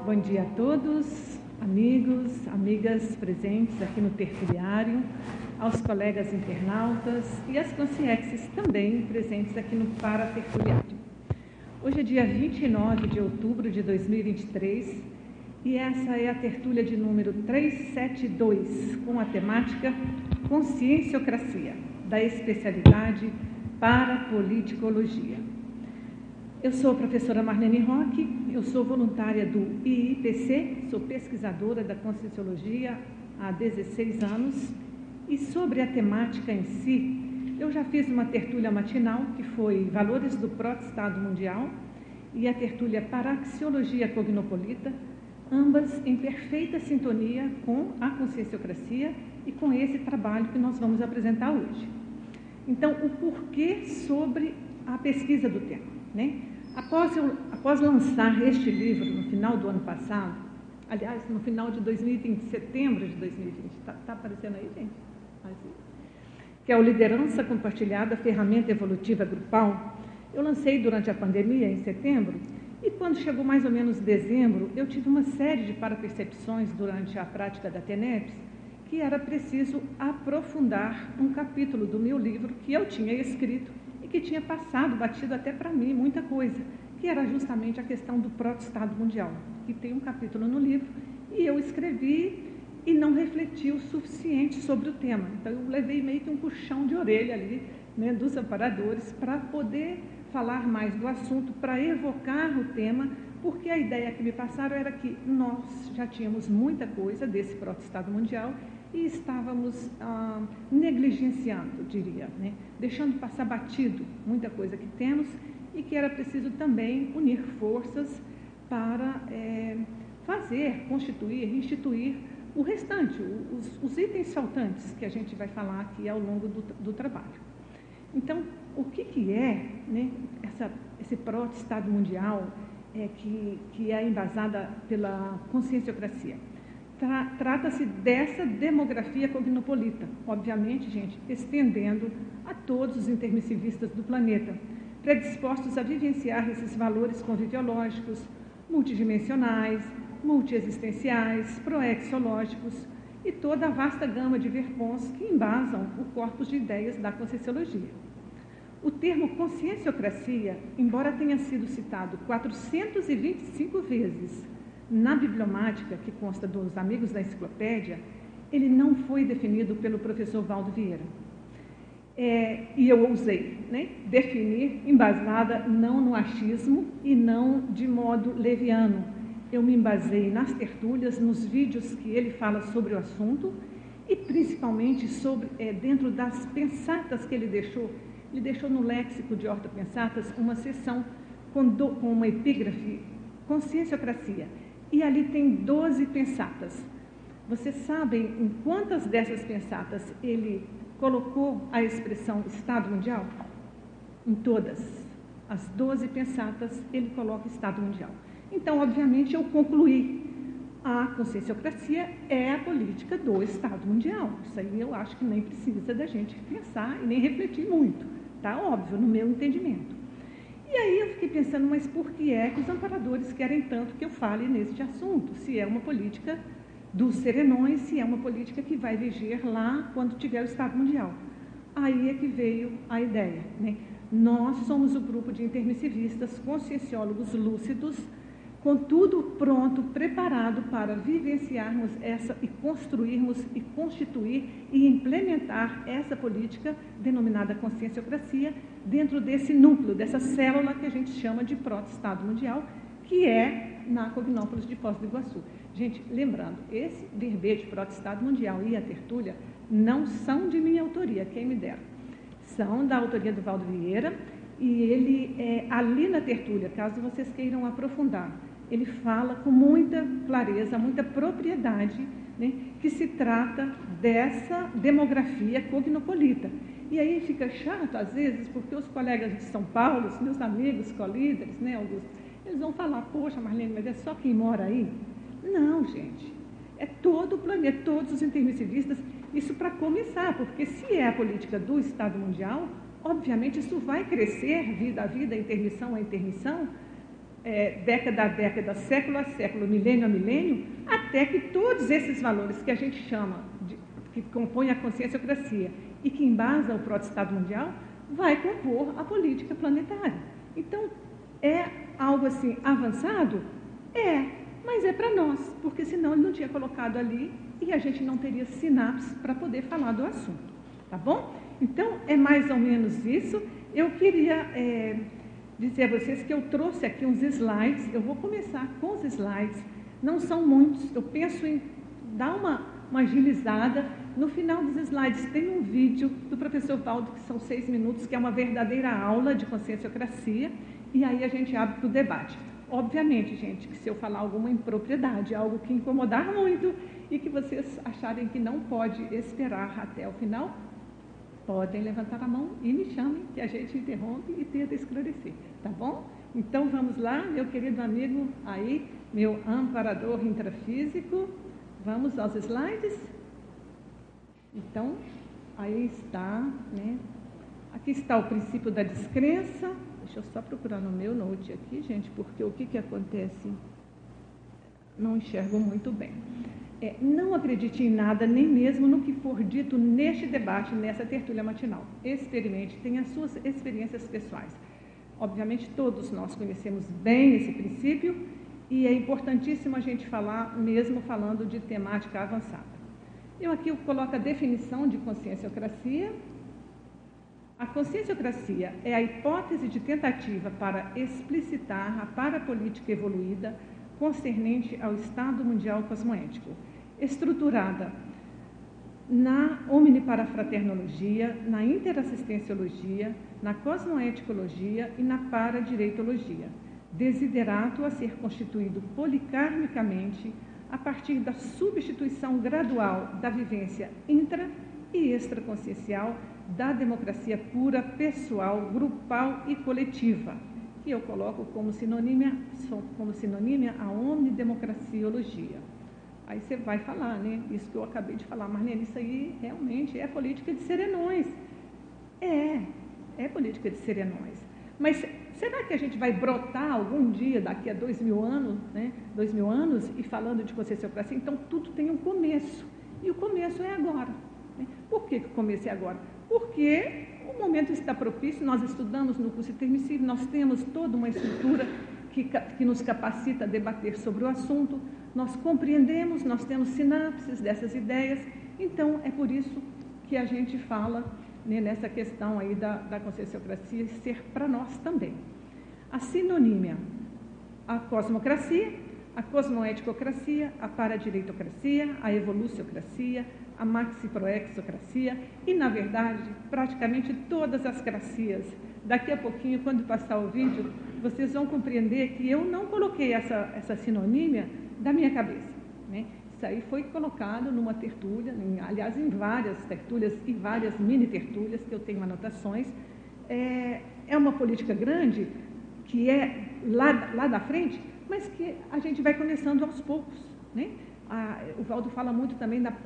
Bom dia a todos, amigos, amigas presentes aqui no tertuliário, aos colegas internautas e às consciências também presentes aqui no paratertuliário. Hoje é dia 29 de outubro de 2023 e essa é a tertúlia de número 372, com a temática Conscienciocracia, da especialidade Parapoliticologia. Eu sou a professora Marlene Roque, eu sou voluntária do IIPC, sou pesquisadora da Conscienciologia há 16 anos e sobre a temática em si, eu já fiz uma tertúlia matinal que foi Valores do Proto-Estado Mundial e a tertúlia Paraxiologia Cognopolita, ambas em perfeita sintonia com a Conscienciocracia e com esse trabalho que nós vamos apresentar hoje. Então, o porquê sobre a pesquisa do tema, né? Após lançar este livro no final do ano passado, aliás, no final de 2020, setembro de 2020, está aparecendo aí, gente? Assim, que é o Liderança Compartilhada, Ferramenta Evolutiva Grupal, eu lancei durante a pandemia, em setembro, e quando chegou mais ou menos dezembro, eu tive uma série de parapercepções durante a prática da TENEPS, que era preciso aprofundar um capítulo do meu livro que eu tinha escrito e que tinha passado, batido até para mim, muita coisa, que era justamente a questão do proto-estado mundial, que tem um capítulo no livro, e eu escrevi e não refleti o suficiente sobre o tema. Então, eu levei meio que um puxão de orelha ali, né, dos amparadores, para poder falar mais do assunto, para evocar o tema, porque a ideia que me passaram era que nós já tínhamos muita coisa desse proto-estado mundial e estávamos negligenciando, diria, né? Deixando passar batido muita coisa que temos e que era preciso também unir forças para fazer, constituir, instituir o restante, os itens faltantes que a gente vai falar aqui ao longo do trabalho. Então, o que é, né, esse proto-estado mundial que é embasada pela conscienciocracia? Trata-se dessa demografia cognopolita, obviamente, gente, estendendo a todos os intermissivistas do planeta, predispostos a vivenciar esses valores conviviológicos, multidimensionais, multiexistenciais, proexológicos e toda a vasta gama de verpons que embasam o corpus de ideias da Conscienciologia. O termo conscienciocracia, embora tenha sido citado 425 vezes na bibliomática, que consta dos amigos da enciclopédia, ele não foi definido pelo professor Valdo Vieira. E eu ousei, né, definir embasada não no achismo e não de modo leviano. Eu me embasei nas tertúlias, nos vídeos que ele fala sobre o assunto e principalmente sobre, dentro das pensatas que ele deixou no léxico de ortopensatas uma seção com uma epígrafe, Conscienciocracia, e ali tem 12 pensatas. Vocês sabem em quantas dessas pensatas ele colocou a expressão Estado Mundial? Em todas. As 12 pensatas ele coloca Estado Mundial. Então, obviamente, eu concluí. A conscienciocracia é a política do Estado Mundial. Isso aí eu acho que nem precisa da gente pensar e nem refletir muito. Está óbvio, no meu entendimento. E aí eu fiquei pensando, mas por que é que os amparadores querem tanto que eu fale neste assunto? Se é uma política dos serenões, se é uma política que vai viger lá quando tiver o Estado Mundial. Aí é que veio a ideia, né? Nós somos o grupo de intermissivistas, conscienciólogos lúcidos, com tudo pronto, preparado para vivenciarmos essa e construirmos e constituir e implementar essa política denominada conscienciocracia dentro desse núcleo, dessa célula que a gente chama de proto-estado mundial, que é na Cognópolis de Foz do Iguaçu. Gente, lembrando, esse verbete proto-estado mundial e a tertúlia não são de minha autoria, quem me dera. São da autoria do Valdo Vieira e ele, ali na tertúlia, caso vocês queiram aprofundar, ele fala com muita clareza, muita propriedade, né, que se trata dessa demografia cognopolita. E aí fica chato, às vezes, porque os colegas de São Paulo, os meus amigos, colíderes, né, Augusto, eles vão falar, poxa, Marlene, mas é só quem mora aí? Não, gente, é todo o planeta, todos os intermissivistas, isso para começar, porque se é a política do Estado Mundial, obviamente isso vai crescer, vida a vida, intermissão a intermissão, década a década, século a século, milênio a milênio, até que todos esses valores que a gente chama, que compõem a conscienciocracia e que embasa o proto-estado mundial, vai compor a política planetária. Então, é algo assim avançado? Mas é para nós, porque senão ele não tinha colocado ali e a gente não teria sinapse para poder falar do assunto, tá bom? Então, é mais ou menos isso. Eu queria dizer a vocês que eu trouxe aqui uns slides. Eu vou começar com os slides, não são muitos, eu penso em dar uma agilizada. No final dos slides tem um vídeo do professor Valdo, que são 6 minutos, que é uma verdadeira aula de conscienciocracia, e aí a gente abre para o debate. Obviamente, gente, que se eu falar alguma impropriedade, algo que incomodar muito e que vocês acharem que não pode esperar até o final, podem levantar a mão e me chamem, que a gente interrompe e tenta esclarecer, tá bom? Então, vamos lá, meu querido amigo aí, meu amparador intrafísico, vamos aos slides? Então, aí está, né? Aqui está o princípio da descrença. Deixa eu só procurar no meu note aqui, gente, porque o que acontece? Não enxergo muito bem. Não acredite em nada, nem mesmo no que for dito neste debate, nessa tertúlia matinal. Experimente, tenha as suas experiências pessoais. Obviamente, todos nós conhecemos bem esse princípio e é importantíssimo a gente falar, mesmo falando de temática avançada. Eu aqui coloco a definição de conscienciocracia. A conscienciocracia é a hipótese de tentativa para explicitar a parapolítica evoluída concernente ao Estado Mundial Cosmoético, estruturada na omniparafraternologia, na interassistenciologia, na cosmoeticologia e na paradireitologia, desiderato a ser constituído polikarmicamente a partir da substituição gradual da vivência intra- e extraconsciencial da democracia pura, pessoal, grupal e coletiva, que eu coloco como sinônima a omnidemocraciologia. Aí você vai falar, né? Isso que eu acabei de falar, Marlene, isso aí realmente é política de serenões. É política de serenões. Mas será que a gente vai brotar algum dia, daqui a 2000 anos, né? 2000 anos, e falando de conscienciocracia? Então, tudo tem um começo. E o começo é agora. Né? Por que o começo é agora? Porque o momento está propício, nós estudamos no curso intermissivo, nós temos toda uma estrutura que nos capacita a debater sobre o assunto, nós compreendemos, nós temos sinapses dessas ideias, então é por isso que a gente fala, né, nessa questão aí da conscienciocracia ser para nós também. A sinonímia, a cosmocracia, a cosmoeticocracia, a paradireitocracia, a evoluciocracia, a maxiproexocracia e, na verdade, praticamente todas as cracias. Daqui a pouquinho, quando passar o vídeo, vocês vão compreender que eu não coloquei essa sinonímia da minha cabeça, né? Isso aí foi colocado numa tertúlia, aliás, em várias tertúlias e várias mini-tertúlias, que eu tenho anotações. É uma política grande, que é lá da frente, mas que a gente vai começando aos poucos, né? O Valdo fala muito também da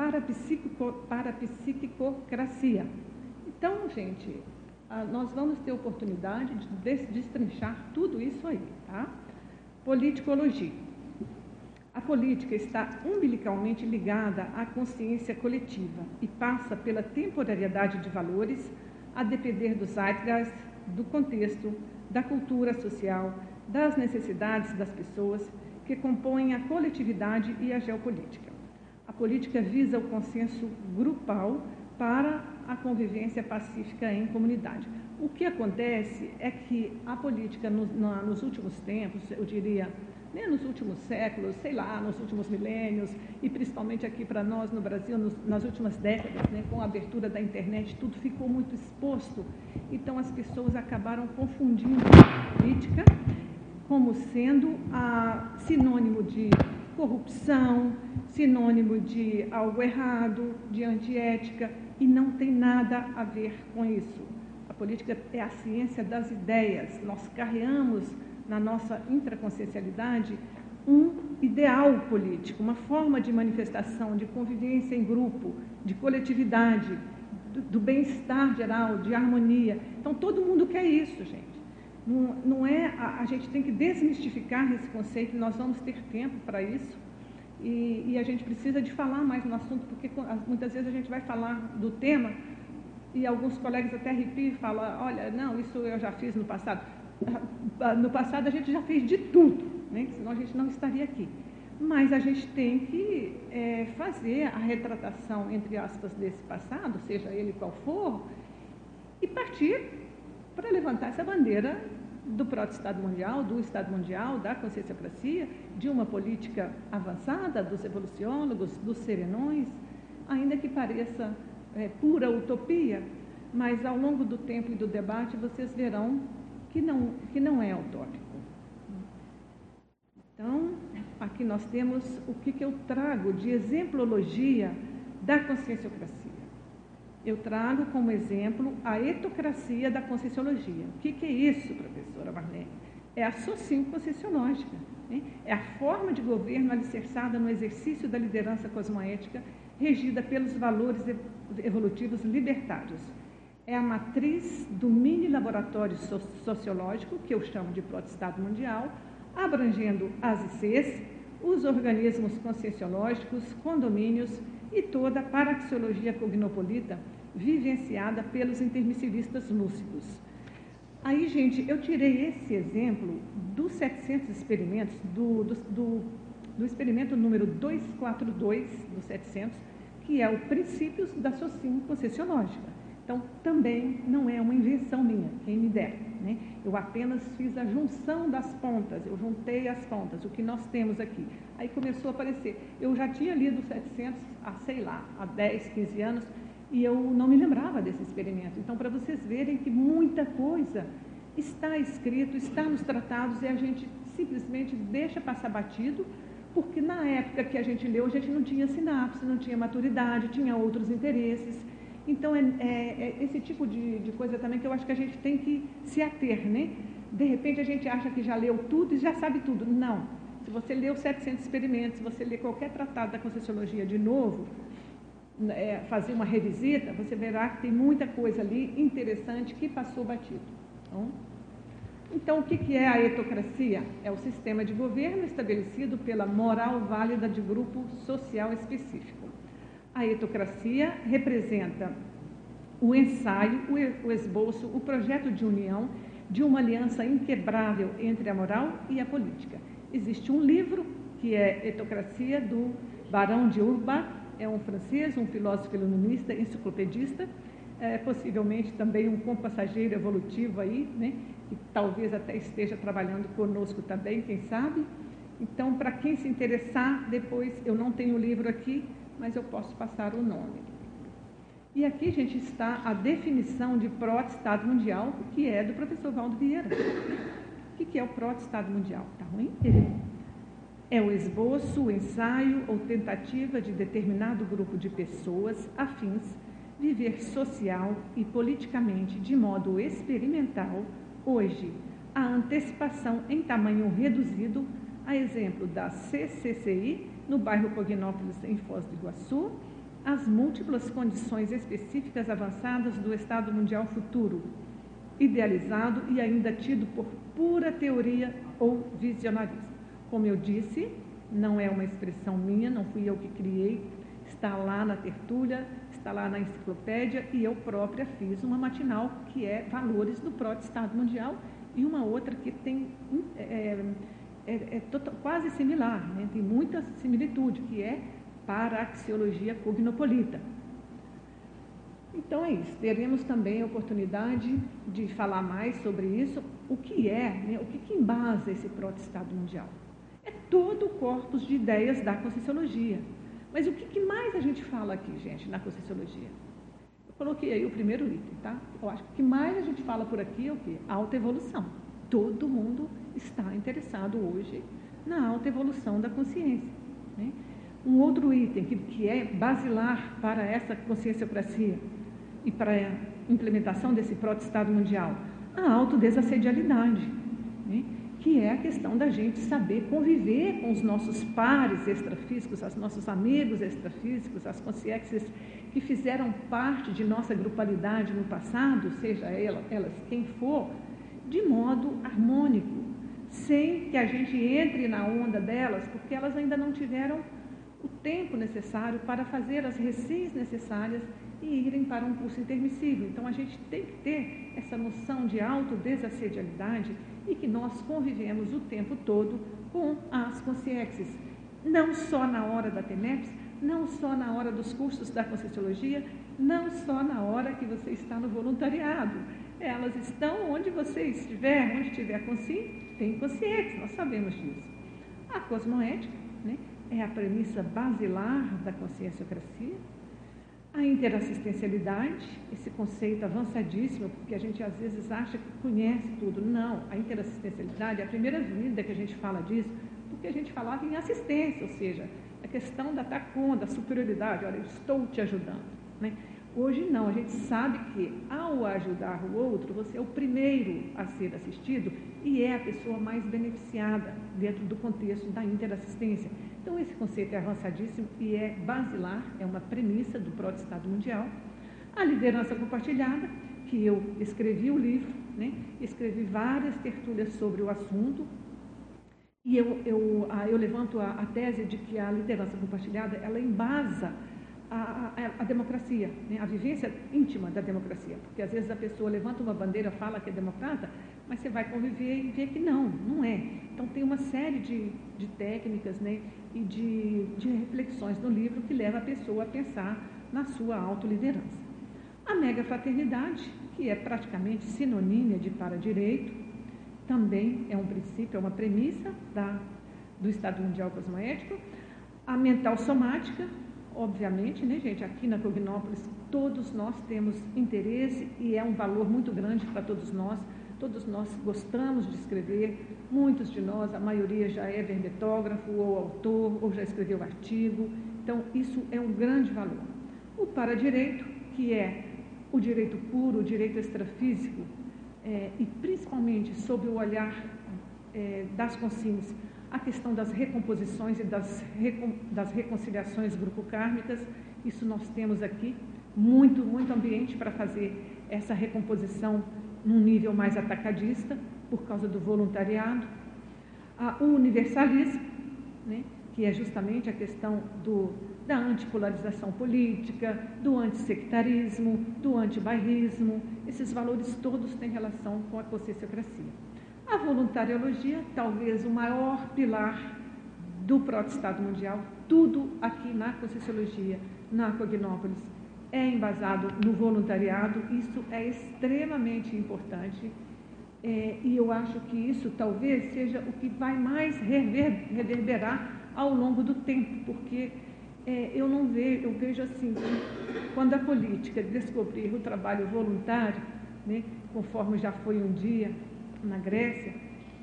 parapsiquicocracia. Então, gente, nós vamos ter oportunidade de destrinchar tudo isso aí, tá? Politicologia. A política está umbilicalmente ligada à consciência coletiva e passa pela temporariedade de valores, a depender do zeitgeist, do contexto, da cultura social, das necessidades das pessoas que compõem a coletividade e a geopolítica. A política visa o consenso grupal para a convivência pacífica em comunidade. O que acontece é que a política nos últimos tempos, eu diria, né, nos últimos séculos, sei lá, nos últimos milênios, e principalmente aqui para nós no Brasil, nas últimas décadas, né, com a abertura da internet, tudo ficou muito exposto. Então, as pessoas acabaram confundindo a política como sendo sinônimo de corrupção, sinônimo de algo errado, de antiética, e não tem nada a ver com isso. A política é a ciência das ideias. Nós carregamos na nossa intraconsciencialidade um ideal político, uma forma de manifestação, de convivência em grupo, de coletividade, do bem-estar geral, de harmonia. Então, todo mundo quer isso, gente. Não é, a gente tem que desmistificar esse conceito, nós vamos ter tempo para isso, e a gente precisa de falar mais no assunto, porque muitas vezes a gente vai falar do tema, e alguns colegas até arrepiam e falam, olha, não, isso eu já fiz no passado. No passado a gente já fez de tudo, né? Senão a gente não estaria aqui. Mas a gente tem que fazer a retratação, entre aspas, desse passado, seja ele qual for, e partir para levantar essa bandeira do proto-Estado Mundial, do Estado Mundial, da conscienciocracia, de uma política avançada, dos evoluciólogos, dos serenões, ainda que pareça pura utopia, mas ao longo do tempo e do debate vocês verão que não é utópico. Então, aqui nós temos o que eu trago de exemplologia da conscienciocracia. Eu trago como exemplo a etocracia da conscienciologia. O que é isso, professora Marlene? É a socioconscienciológica, né? É a forma de governo alicerçada no exercício da liderança cosmoética, regida pelos valores evolutivos libertários. É a matriz do mini-laboratório sociológico, que eu chamo de proto-Estado Mundial, abrangendo as ICs, os organismos conscienciológicos, condomínios e toda a paraxiologia cognopolita vivenciada pelos intermissivistas lúcidos. Aí, gente, eu tirei esse exemplo dos 700 experimentos, do experimento número 242 dos 700, que é o Princípios da Socioconscienciológica. Então, também não é uma invenção minha, quem me dera, né? Eu apenas fiz a junção das pontas, eu juntei as pontas, o que nós temos aqui. Aí começou a aparecer. Eu já tinha lido 700 há 10, 15 anos, e eu não me lembrava desse experimento. Então, para vocês verem que muita coisa está escrito, está nos tratados, e a gente simplesmente deixa passar batido, porque na época que a gente leu, a gente não tinha sinapse, não tinha maturidade, tinha outros interesses. Então, é esse tipo de coisa também que eu acho que a gente tem que se ater, né? De repente, a gente acha que já leu tudo e já sabe tudo. Não. Se você leu 700 experimentos, se você ler qualquer tratado da Conscienciologia de novo, fazer uma revisita, você verá que tem muita coisa ali interessante que passou batido. Então, o que é a etocracia? É o sistema de governo estabelecido pela moral válida de grupo social específico. A etocracia representa o ensaio, o esboço, o projeto de união de uma aliança inquebrável entre a moral e a política. Existe um livro que é Etocracia, do Barão de Urbach, é um francês, um filósofo iluminista, enciclopedista, possivelmente também um compassageiro evolutivo aí, né, que talvez até esteja trabalhando conosco também, quem sabe. Então, para quem se interessar, depois, eu não tenho o livro aqui, mas eu posso passar o nome. E aqui, gente, está a definição de proto-Estado Mundial, que é do professor Valdo Vieira. O que é o proto-Estado Mundial? Está ruim? É o esboço, o ensaio ou tentativa de determinado grupo de pessoas afins viver social e politicamente de modo experimental, hoje, a antecipação em tamanho reduzido, a exemplo da CCCI, no bairro Cognópolis, em Foz do Iguaçu, as múltiplas condições específicas avançadas do Estado Mundial futuro, idealizado e ainda tido por pura teoria ou visionarismo. Como eu disse, não é uma expressão minha, não fui eu que criei, está lá na tertúlia, está lá na enciclopédia, e eu própria fiz uma matinal que é Valores do Proto-Estado Mundial, e uma outra que tem quase similar, né? Tem muita similitude, que é Paraxiologia Cognopolita. Então é isso, teremos também a oportunidade de falar mais sobre isso, o que né? O que embasa esse proto-Estado Mundial. É todo o corpus de ideias da Conscienciologia. Mas o que mais a gente fala aqui, gente, na Conscienciologia? Eu coloquei aí o primeiro item, tá? Eu acho que o que mais a gente fala por aqui é o quê? Autoevolução. Todo mundo está interessado hoje na autoevolução da consciência, né? Um outro item que é basilar para essa conscienciocracia e para a implementação desse proto-Estado Mundial, a autodesassedialidade, né? Que é a questão da gente saber conviver com os nossos pares extrafísicos, os nossos amigos extrafísicos, as consciências que fizeram parte de nossa grupalidade no passado, seja elas quem for, de modo harmônico, sem que a gente entre na onda delas, porque elas ainda não tiveram o tempo necessário para fazer as receias necessárias e irem para um curso intermissível. Então, a gente tem que ter essa noção de autodesassedialidade e que nós convivemos o tempo todo com as consciências, não só na hora da TEMEPS, não só na hora dos cursos da Conscienciologia, não só na hora que você está no voluntariado. Elas estão onde você estiver, onde tiver consciência, tem consciência, nós sabemos disso. A cosmoética, né, é a premissa basilar da conscienciocracia. A interassistencialidade, esse conceito avançadíssimo, porque a gente às vezes acha que conhece tudo. Não, a interassistencialidade é a primeira vida que a gente fala disso, porque a gente falava em assistência, ou seja, a questão da TACOM, da superioridade, olha, eu estou te ajudando, né? Hoje não, a gente sabe que ao ajudar o outro, você é o primeiro a ser assistido e é a pessoa mais beneficiada dentro do contexto da interassistência. Então, esse conceito é avançadíssimo e é basilar, é uma premissa do Proto-Estado Mundial. A liderança compartilhada, que eu escrevi o livro, né? Escrevi várias tertúlias sobre o assunto, e eu levanto a tese de que a liderança compartilhada, ela embasa a democracia, né? A vivência íntima da democracia, porque às vezes a pessoa levanta uma bandeira, fala que é democrata, mas você vai conviver e vê que não é. Então tem uma série de técnicas, né, e de reflexões no livro que leva a pessoa a pensar na sua autoliderança. A megafraternidade, que é praticamente sinonímia de para-direito, também é um princípio, é uma premissa do Estado Mundial Cosmoético. A mental somática, obviamente, né, gente, aqui na Cognópolis todos nós temos interesse e é um valor muito grande para todos nós gostamos de escrever, muitos de nós, a maioria já é verbetógrafo ou autor, ou já escreveu artigo, então isso é um grande valor. O paradireito, que é o direito puro, o direito extrafísico, e principalmente sob o olhar das consciências, a questão das recomposições e das reconciliações grupo-kármicas, isso nós temos aqui muito ambiente para fazer essa recomposição num nível mais atacadista, por causa do voluntariado. O universalismo, né, que é justamente a questão da antipolarização política, do antissectarismo, do antibairrismo, esses valores todos têm relação com a conscienciocracia. A voluntariologia, talvez o maior pilar do Proto-Estado Mundial, tudo aqui na Conscienciologia, na Cognópolis, é embasado no voluntariado, isso é extremamente importante, e eu acho que isso talvez seja o que vai mais reverberar ao longo do tempo, porque eu vejo assim, quando a política descobrir o trabalho voluntário, né, conforme já foi um dia na Grécia,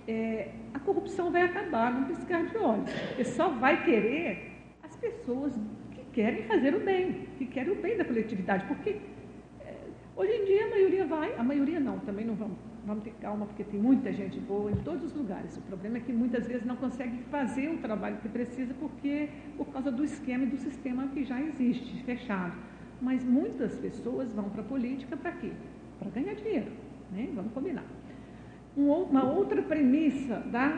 a corrupção vai acabar num piscar de olhos, porque só vai querer as pessoas que querem fazer o bem, que querem o bem da coletividade, porque hoje em dia a maioria não, também não vamos ter calma, porque tem muita gente boa em todos os lugares. O problema é que muitas vezes não consegue fazer o trabalho que precisa por causa do esquema e do sistema que já existe, fechado. Mas muitas pessoas vão para a política para quê? Para ganhar dinheiro, né? Vamos combinar. Uma outra premissa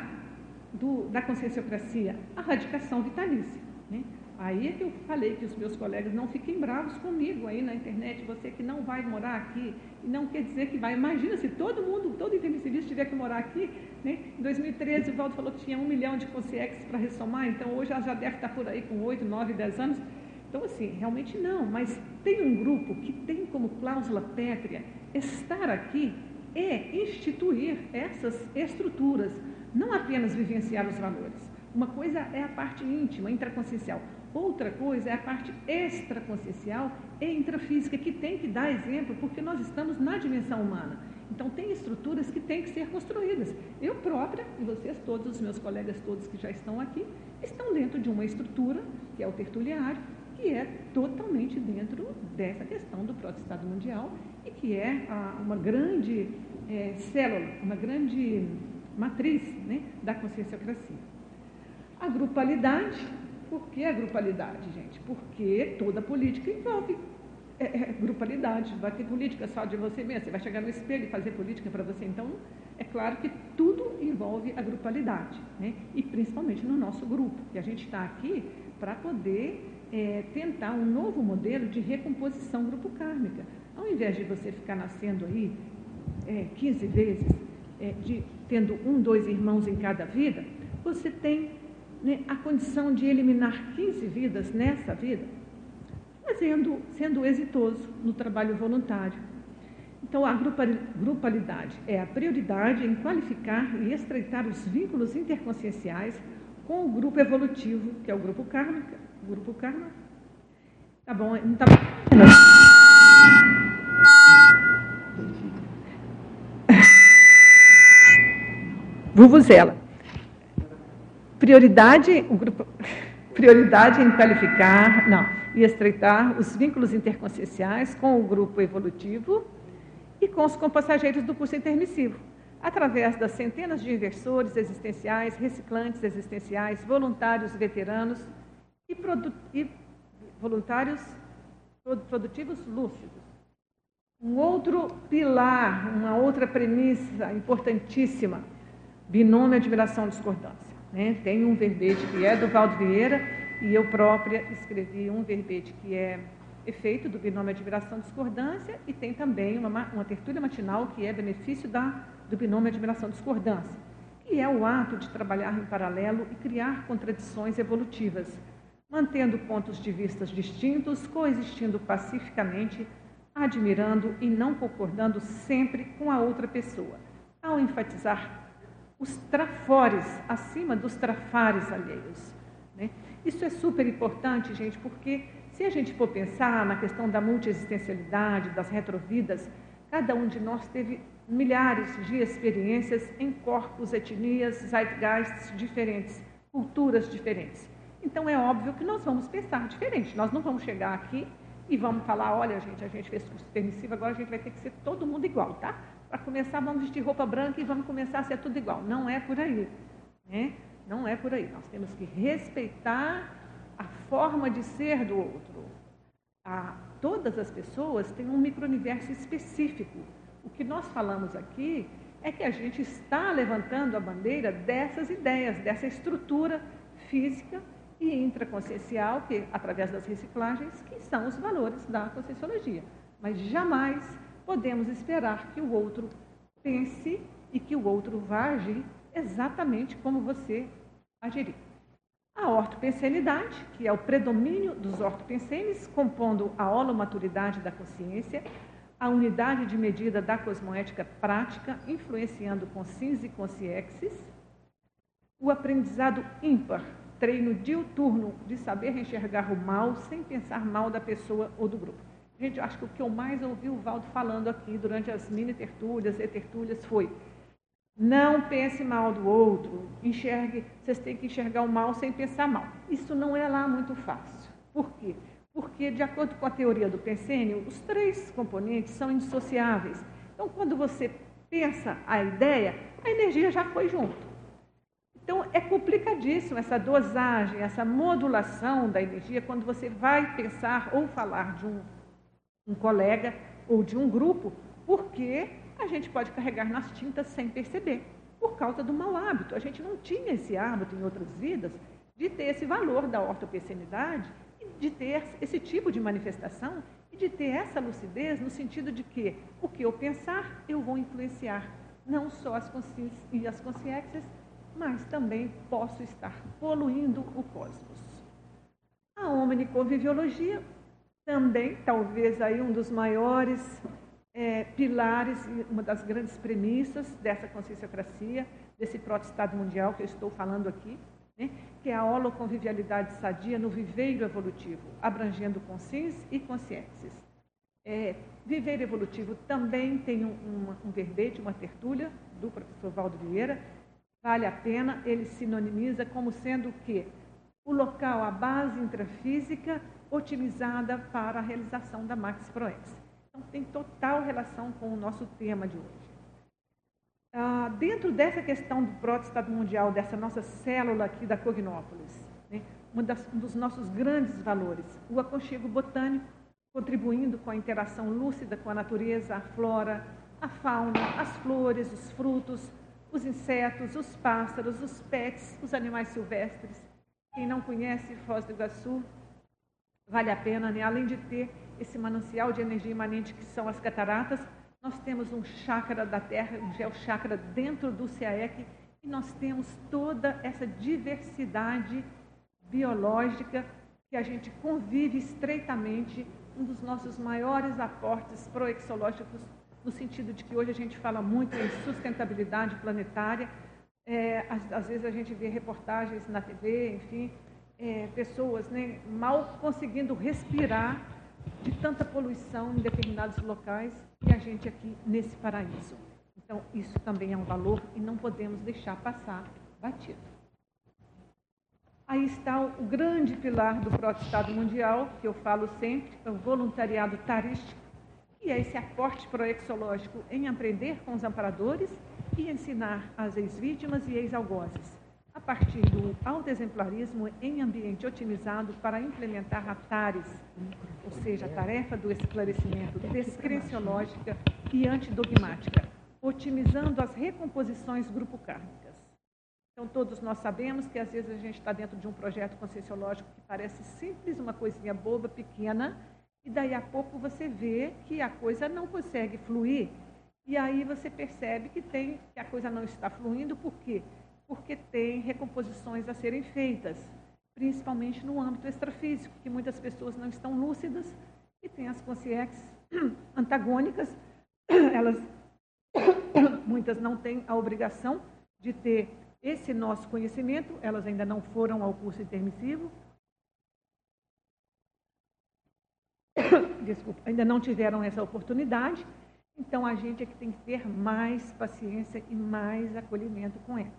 da conscienciocracia, a radicação vitalícia, né? Aí é que eu falei que os meus colegas não fiquem bravos comigo aí na internet, você que não vai morar aqui, e não quer dizer que vai. Imagina se todo intermissivista tiver que morar aqui, né? Em 2013 o Valdo falou que tinha 1 milhão de consciências para ressomar, então hoje ela já deve estar por aí com 8, 9, 10 anos. Então assim, realmente não, mas tem um grupo que tem como cláusula pétrea estar aqui e instituir essas estruturas, não apenas vivenciar os valores. Uma coisa é a parte íntima, intraconsciencial. Outra coisa é a parte extraconsciencial e intrafísica, que tem que dar exemplo, porque nós estamos na dimensão humana. Então, tem estruturas que têm que ser construídas. Eu própria, e vocês todos, os meus colegas todos que já estão aqui, estão dentro de uma estrutura, que é o tertuliário, que é totalmente dentro dessa questão do Proto-Estado Mundial e que é uma grande célula, uma grande matriz, né, da conscienciocracia. A grupalidade. Por que a grupalidade, gente? Porque toda política envolve grupalidade. Vai ter política só de você mesmo, você vai chegar no espelho e fazer política para você, então É claro que tudo envolve a grupalidade, né? E principalmente no nosso grupo, que a gente está aqui para poder tentar um novo modelo de recomposição grupo kármica. Ao invés de você ficar nascendo aí 15 vezes, tendo 1, 2 irmãos em cada vida, você tem, né, a condição de eliminar 15 vidas nessa vida, sendo exitoso no trabalho voluntário. Então, a grupalidade é a prioridade em qualificar e estreitar os vínculos interconscienciais com o grupo evolutivo, que é o grupo kármica. O grupo karma. Tá bom, não tá bom. Vuvuzela. Prioridade em qualificar, e estreitar os vínculos interconscienciais com o grupo evolutivo e com os compassageiros do curso intermissivo, através das centenas de inversores existenciais, reciclantes existenciais, voluntários veteranos e voluntários produtivos lúcidos. Um outro pilar, uma outra premissa importantíssima, binômio admiração discordância, né? Tem um verbete que é do Valdo Vieira e eu própria escrevi um verbete que é efeito do binômio admiração discordância e tem também uma tertúlia matinal que é benefício do binômio admiração discordância, que é o ato de trabalhar em paralelo e criar contradições evolutivas, mantendo pontos de vista distintos, coexistindo pacificamente, admirando e não concordando sempre com a outra pessoa, ao enfatizar os trafores acima dos trafares alheios, né? Isso é super importante, gente, porque se a gente for pensar na questão da multiexistencialidade, das retrovidas, cada um de nós teve milhares de experiências em corpos, etnias, zeitgeists diferentes, culturas diferentes. Então, é óbvio que nós vamos pensar diferente. Nós não vamos chegar aqui e vamos falar, olha, gente, a gente fez curso permissivo, agora a gente vai ter que ser todo mundo igual, tá? Para começar, vamos vestir roupa branca e vamos começar a ser tudo igual. Não é por aí, né? Não é por aí. Nós temos que respeitar a forma de ser do outro. Todas as pessoas têm um micro-universo específico. O que nós falamos aqui é que a gente está levantando a bandeira dessas ideias, dessa estrutura física e intraconsciencial, que, através das reciclagens, que são os valores da conscienciologia. Mas jamais podemos esperar que o outro pense e que o outro vá agir exatamente como você agiria. A ortopensenidade, que é o predomínio dos ortopensenes, compondo a holomaturidade da consciência, a unidade de medida da cosmoética prática, influenciando consins e consciexes, o aprendizado ímpar, treino diuturno de saber enxergar o mal sem pensar mal da pessoa ou do grupo. Gente, eu acho que o que eu mais ouvi o Valdo falando aqui durante as mini-tertúlias e tertúlias foi: não pense mal do outro, vocês têm que enxergar o mal sem pensar mal. Isso não é lá muito fácil. Por quê? Porque, de acordo com a teoria do Pensênio, os 3 componentes são indissociáveis. Então, quando você pensa a ideia, a energia já foi junto. Então, é complicadíssimo essa dosagem, essa modulação da energia quando você vai pensar ou falar de um colega ou de um grupo, porque a gente pode carregar nas tintas sem perceber, por causa do mau hábito. A gente não tinha esse hábito em outras vidas de ter esse valor da ortopensenidade, de ter esse tipo de manifestação e de ter essa lucidez no sentido de que o que eu pensar, eu vou influenciar não só as consciências e as consciências, mas também posso estar poluindo o cosmos. A omniconviviologia também, talvez aí um dos maiores pilares e uma das grandes premissas dessa conscienciocracia, desse proto-estado mundial que eu estou falando aqui, né, que é a holoconvivialidade sadia no viveiro evolutivo, abrangendo consciências e consciências. Viveiro evolutivo também tem um verbete, uma tertúlia do professor Valdo Vieira. Vale a pena, ele sinonimiza como sendo o quê? O local, a base intrafísica otimizada para a realização da Max Proex. Então, tem total relação com o nosso tema de hoje. Dentro dessa questão do proto-estado mundial, dessa nossa célula aqui da Cognópolis, né, um dos nossos grandes valores, o aconchego botânico, contribuindo com a interação lúcida com a natureza, a flora, a fauna, as flores, os frutos, os insetos, os pássaros, os pets, os animais silvestres. Quem não conhece Foz do Iguaçu, vale a pena, né? Além de ter esse manancial de energia imanente que são as cataratas, nós temos um chácara da terra, um geochácara dentro do CAEC, e nós temos toda essa diversidade biológica que a gente convive estreitamente, um dos nossos maiores aportes proexológicos, no sentido de que hoje a gente fala muito em sustentabilidade planetária. Às vezes a gente vê reportagens na TV, enfim, pessoas, né, mal conseguindo respirar de tanta poluição em determinados locais, e a gente aqui nesse paraíso. Então, isso também é um valor e não podemos deixar passar batido. Aí está o grande pilar do Pró-Estado Mundial, que eu falo sempre, é o voluntariado tarístico, que é esse aporte proexológico em aprender com os amparadores e ensinar as ex-vítimas e ex-algozes, a partir do autoexemplarismo em ambiente otimizado para implementar a TARES, ou seja, a tarefa do esclarecimento descrenciológica e antidogmática, otimizando as recomposições grupo-kármicas. Então, todos nós sabemos que às vezes a gente está dentro de um projeto conscienciológico que parece simples, uma coisinha boba, pequena, e daí a pouco você vê que a coisa não consegue fluir, e aí você percebe que a coisa não está fluindo. Por quê? Porque tem recomposições a serem feitas, principalmente no âmbito extrafísico, que muitas pessoas não estão lúcidas e têm as consciências antagônicas. Elas, muitas não têm a obrigação de ter esse nosso conhecimento, elas ainda não foram ao curso intermissivo, desculpa, ainda não tiveram essa oportunidade. Então, a gente é que tem que ter mais paciência e mais acolhimento com elas.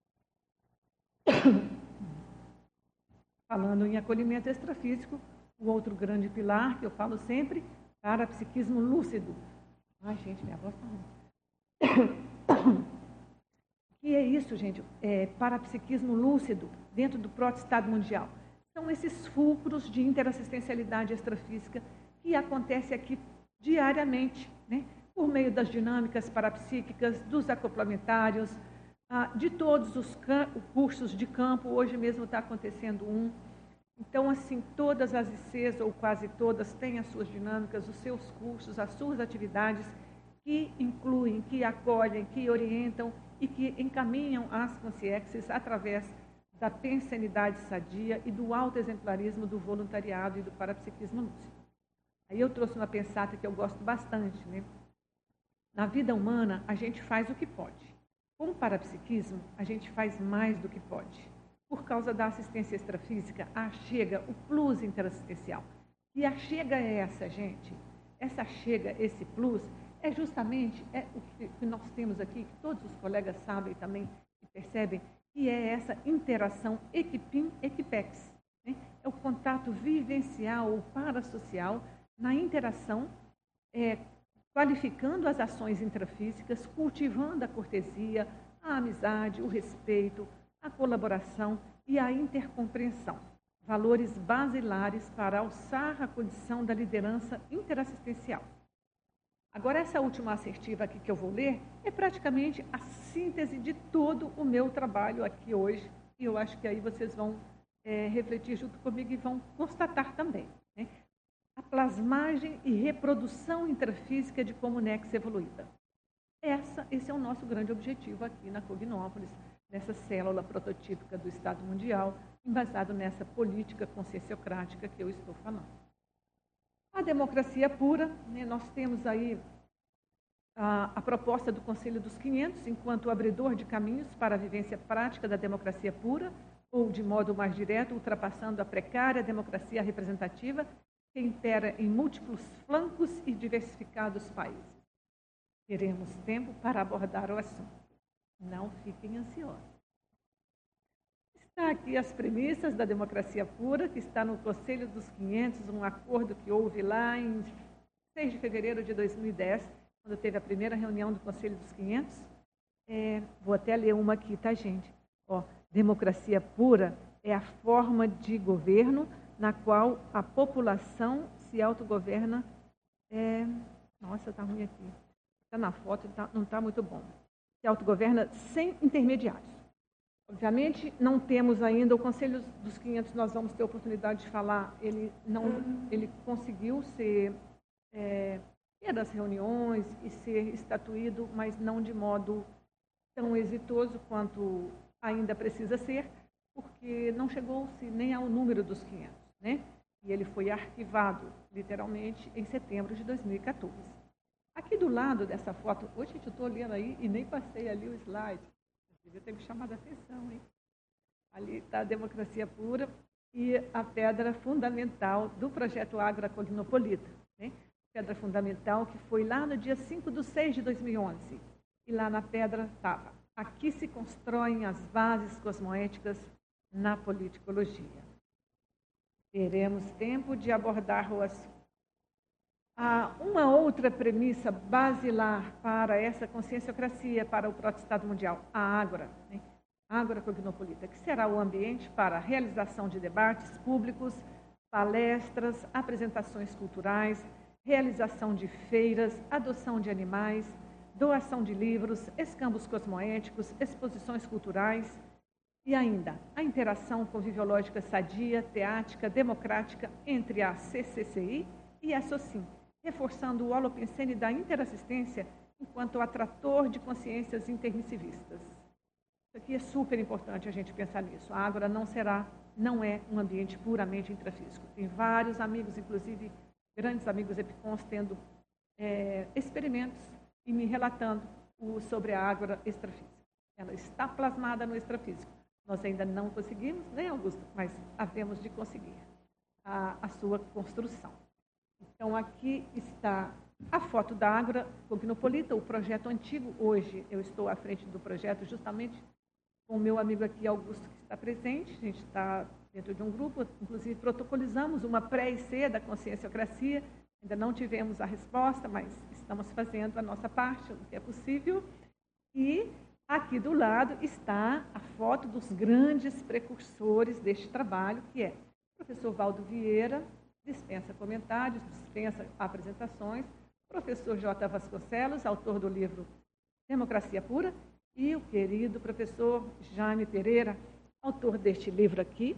Falando em acolhimento extrafísico, o outro grande pilar que eu falo sempre, parapsiquismo lúcido. Ai, gente, minha voz está ruim. Que é isso, gente? Parapsiquismo lúcido dentro do Pró-Estado Mundial. São esses fulcros de interassistencialidade extrafísica que acontece aqui diariamente, né? Por meio das dinâmicas parapsíquicas, dos acoplamentários, de todos os cursos de campo. Hoje mesmo está acontecendo um. Então, assim, todas as ICs, ou quase todas, têm as suas dinâmicas, os seus cursos, as suas atividades, que incluem, que acolhem, que orientam e que encaminham as consciências através da pensanidade sadia e do autoexemplarismo do voluntariado e do parapsiquismo lúcido. Aí eu trouxe uma pensata que eu gosto bastante, né? Na vida humana, a gente faz o que pode. Com o parapsiquismo, a gente faz mais do que pode. Por causa da assistência extrafísica, chega o plus interassistencial. E a chega é essa, gente. Essa chega, esse plus, é justamente o que nós temos aqui, que todos os colegas sabem também e percebem, que é essa interação equipim-equipex. Né? É o contato vivencial ou parasocial na interação, qualificando as ações intrafísicas, cultivando a cortesia, a amizade, o respeito, a colaboração e a intercompreensão. Valores basilares para alçar a condição da liderança interassistencial. Agora, essa última assertiva aqui que eu vou ler é praticamente a síntese de todo o meu trabalho aqui hoje, e eu acho que aí vocês vão refletir junto comigo e vão constatar também, né? A plasmagem e reprodução intrafísica de Comunex evoluída. Esse é o nosso grande objetivo aqui na Cognópolis, nessa célula prototípica do Estado Mundial, embasado nessa política conscienciocrática que eu estou falando. A democracia pura, né, nós temos aí a proposta do Conselho dos 500, enquanto abridor de caminhos para a vivência prática da democracia pura, ou de modo mais direto, ultrapassando a precária democracia representativa, que impera em múltiplos flancos e diversificados países. Teremos tempo para abordar o assunto. Não fiquem ansiosos. Está aqui as premissas da democracia pura, que está no Conselho dos 500, um acordo que houve lá em 6 de fevereiro de 2010, quando teve a primeira reunião do Conselho dos 500. Vou até ler uma aqui, tá, gente? Democracia pura é a forma de governo na qual a população se autogoverna. Nossa, está ruim aqui. está na foto, não está muito bom. Se autogoverna sem intermediários. Obviamente, não temos ainda o Conselho dos 500, nós vamos ter a oportunidade de falar, ele conseguiu ter as reuniões e ser estatuído, mas não de modo tão exitoso quanto ainda precisa ser, porque não chegou-se nem ao número dos 500, né? E ele foi arquivado, literalmente, em setembro de 2014. Aqui do lado dessa foto, hoje eu estou olhando aí e nem passei ali o slide, devia ter me chamado a atenção, hein? Ali está a democracia pura e a pedra fundamental do projeto Agrocognopolita, né? Pedra fundamental que foi lá no dia 5/6/2011. E lá na pedra estava: aqui se constroem as bases cosmoéticas na politicologia. Teremos tempo de abordar o assunto. Uma outra premissa basilar para essa conscienciocracia, para o proto-estado mundial, a Ágora, né? Agrocognopolita, que será o ambiente para a realização de debates públicos, palestras, apresentações culturais, realização de feiras, adoção de animais, doação de livros, escambos cosmoéticos, exposições culturais e ainda a interação conviviológica sadia, teática, democrática entre a CCCI e a SOCIM, reforçando o holopensene da interassistência enquanto atrator de consciências intermissivistas. Isso aqui é super importante a gente pensar nisso. A Ágora não é um ambiente puramente intrafísico. Tem vários amigos, inclusive grandes amigos epicons, tendo experimentos e me relatando sobre a Ágora extrafísica. Ela está plasmada no extrafísico. Nós ainda não conseguimos, né, Augusto? Mas havemos de conseguir a sua construção. Então, aqui está a foto da Ágora Cognopolita, o projeto antigo. Hoje eu estou à frente do projeto justamente com o meu amigo aqui, Augusto, que está presente. A gente está dentro de um grupo, inclusive protocolizamos uma pré-IC da conscienciocracia. Ainda não tivemos a resposta, mas estamos fazendo a nossa parte, o que é possível. E aqui do lado está a foto dos grandes precursores deste trabalho, que é o professor Valdo Vieira, dispensa comentários, dispensa apresentações, professor J. Vasconcelos, autor do livro Democracia Pura, e o querido professor Jaime Pereira, autor deste livro aqui,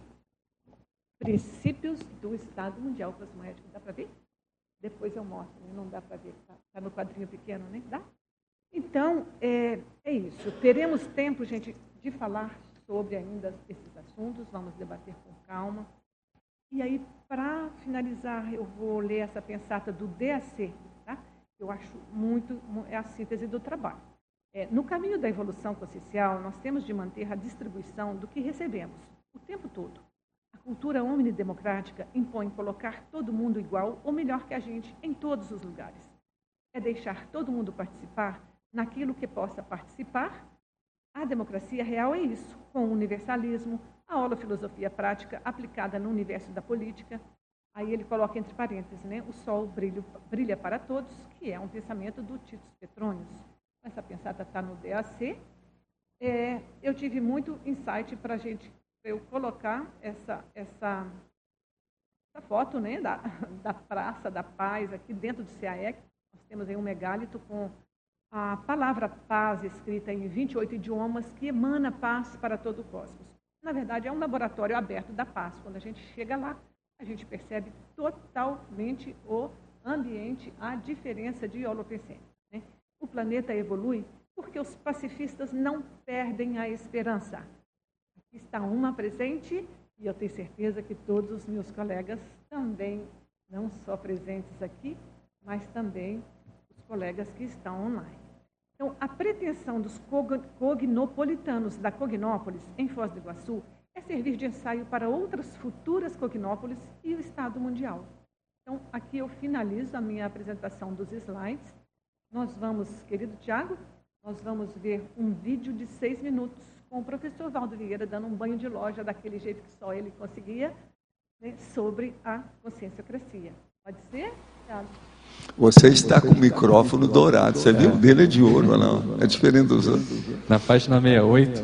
Princípios do Estado Mundial Cosmoético. Dá para ver? Depois eu mostro, não dá para ver, está no quadrinho pequeno, né? Dá? Então, é isso. Teremos tempo, gente, de falar sobre ainda esses assuntos, vamos debater com calma. E aí, para finalizar, eu vou ler essa pensata do DAC, tá? Eu acho é a síntese do trabalho. No caminho da evolução consciencial, nós temos de manter a distribuição do que recebemos o tempo todo. A cultura omnidemocrática impõe colocar todo mundo igual ou melhor que a gente em todos os lugares. É deixar todo mundo participar naquilo que possa participar. A democracia real é isso, com o universalismo, a holofilosofia prática aplicada no universo da política. Aí ele coloca entre parênteses, né, o sol brilha para todos, que é um pensamento do Titus Petronius. Essa pensata está no DAC. Eu tive muito insight para eu colocar essa foto, né, da Praça da Paz aqui dentro do CAEC. Nós temos aí um megálito com a palavra paz escrita em 28 idiomas que emana paz para todo o cosmos. Na verdade, é um laboratório aberto da paz. Quando a gente chega lá, a gente percebe totalmente o ambiente, a diferença de holopensene, né? O planeta evolui porque os pacifistas não perdem a esperança. Aqui está uma presente e eu tenho certeza que todos os meus colegas também, não só presentes aqui, mas também os colegas que estão online. Então, a pretensão dos cognopolitanos da Cognópolis, em Foz do Iguaçu, é servir de ensaio para outras futuras cognópolis e o Estado mundial. Então, aqui eu finalizo a minha apresentação dos slides. Nós vamos, querido Tiago, nós vamos ver um vídeo de 6 minutos com o professor Valdo Vieira dando um banho de loja daquele jeito que só ele conseguia, né, sobre a conscienciocracia. Pode ser, Tiago? Você está com o micrófono dourado, você viu? O dele é de ouro, ou não? É diferente dos outros. Na página 68,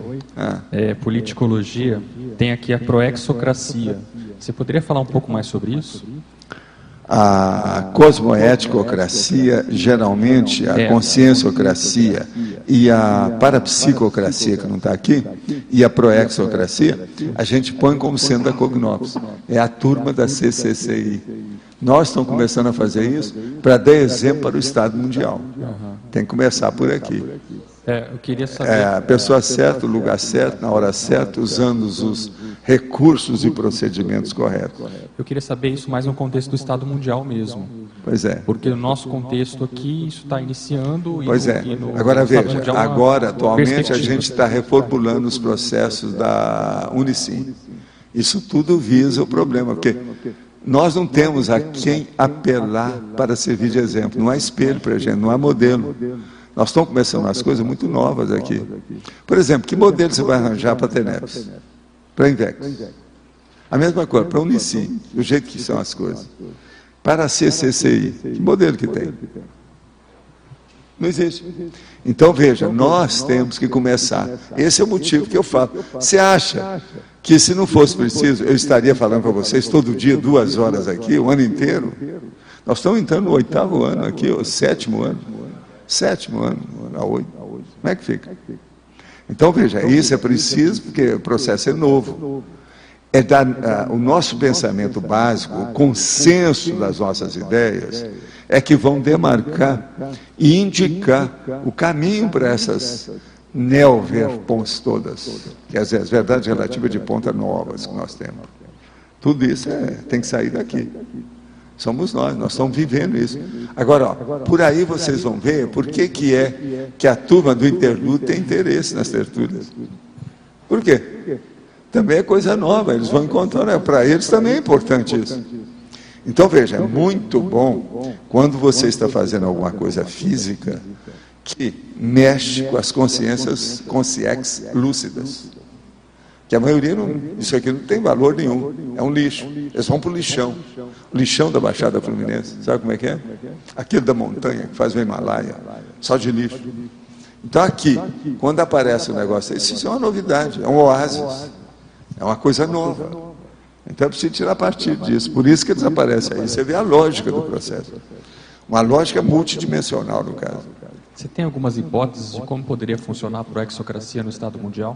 politicologia, tem aqui a proexocracia. Você poderia falar um pouco mais sobre isso? A cosmoeticocracia, geralmente, a conscienciocracia e a parapsicocracia, que não está aqui, e a proexocracia, a gente põe como sendo a Cognops. É a turma da CCCI. Nós estamos começando a fazer isso para dar exemplo para o Estado mundial. Tem que começar por aqui. Eu queria saber... A pessoa certa, o lugar certo, na hora certa, usando os recursos e procedimentos corretos. Eu queria saber isso mais no contexto do Estado mundial mesmo. Pois é. Porque no nosso contexto aqui, isso está iniciando... Pois é. Agora veja, agora, atualmente, a gente está reformulando os processos da Unicim. Isso tudo visa o problema, porque nós não temos a quem apelar para servir de exemplo. Não há espelho para a gente, não há modelo. Nós estamos começando umas coisas muito novas aqui. Por exemplo, que modelo você vai arranjar para a TENEPS? Para a INVEX? A mesma coisa, para a Unicim, do jeito que são as coisas. Para a CCCI, que modelo que tem? Não existe. Então, veja, nós temos que começar. Esse é o motivo que eu falo. Você acha que se não fosse preciso, eu estaria falando para vocês todo dia, 2 horas aqui, o ano inteiro? Nós estamos entrando no 8º ano aqui, o 7º ano. 7º ano, a 8. Como é que fica? Então, veja, isso é preciso, porque o processo é novo. É dar o nosso pensamento básico, o consenso das nossas ideias, é que vão demarcar e indicar o caminho para essas neo-verpons todas, que as verdades relativas de ponta novas que nós temos. Tudo isso tem que sair daqui. Somos nós estamos vivendo isso. Agora, por aí vocês vão ver por que a turma do Interlude tem interesse nas tertúlias. Por quê? Também é coisa nova, eles vão encontrar, para eles também é importante isso. Então, veja, é muito bom quando você está fazendo alguma coisa física que mexe com as consciências lúcidas. Que a maioria, isso aqui não tem valor nenhum, é um lixo. Eles vão para o lixão. O lixão da Baixada Fluminense, sabe como é que é? Aquele da montanha, que faz o Himalaia, só de lixo. Então aqui, quando aparece um negócio, isso é uma novidade, é um oásis, é uma coisa nova. Então é preciso tirar partido disso, por isso que eles aparecem aí. Você vê a lógica do processo. Uma lógica multidimensional, no caso. Você tem algumas hipóteses de como poderia funcionar a proexocracia no Estado mundial?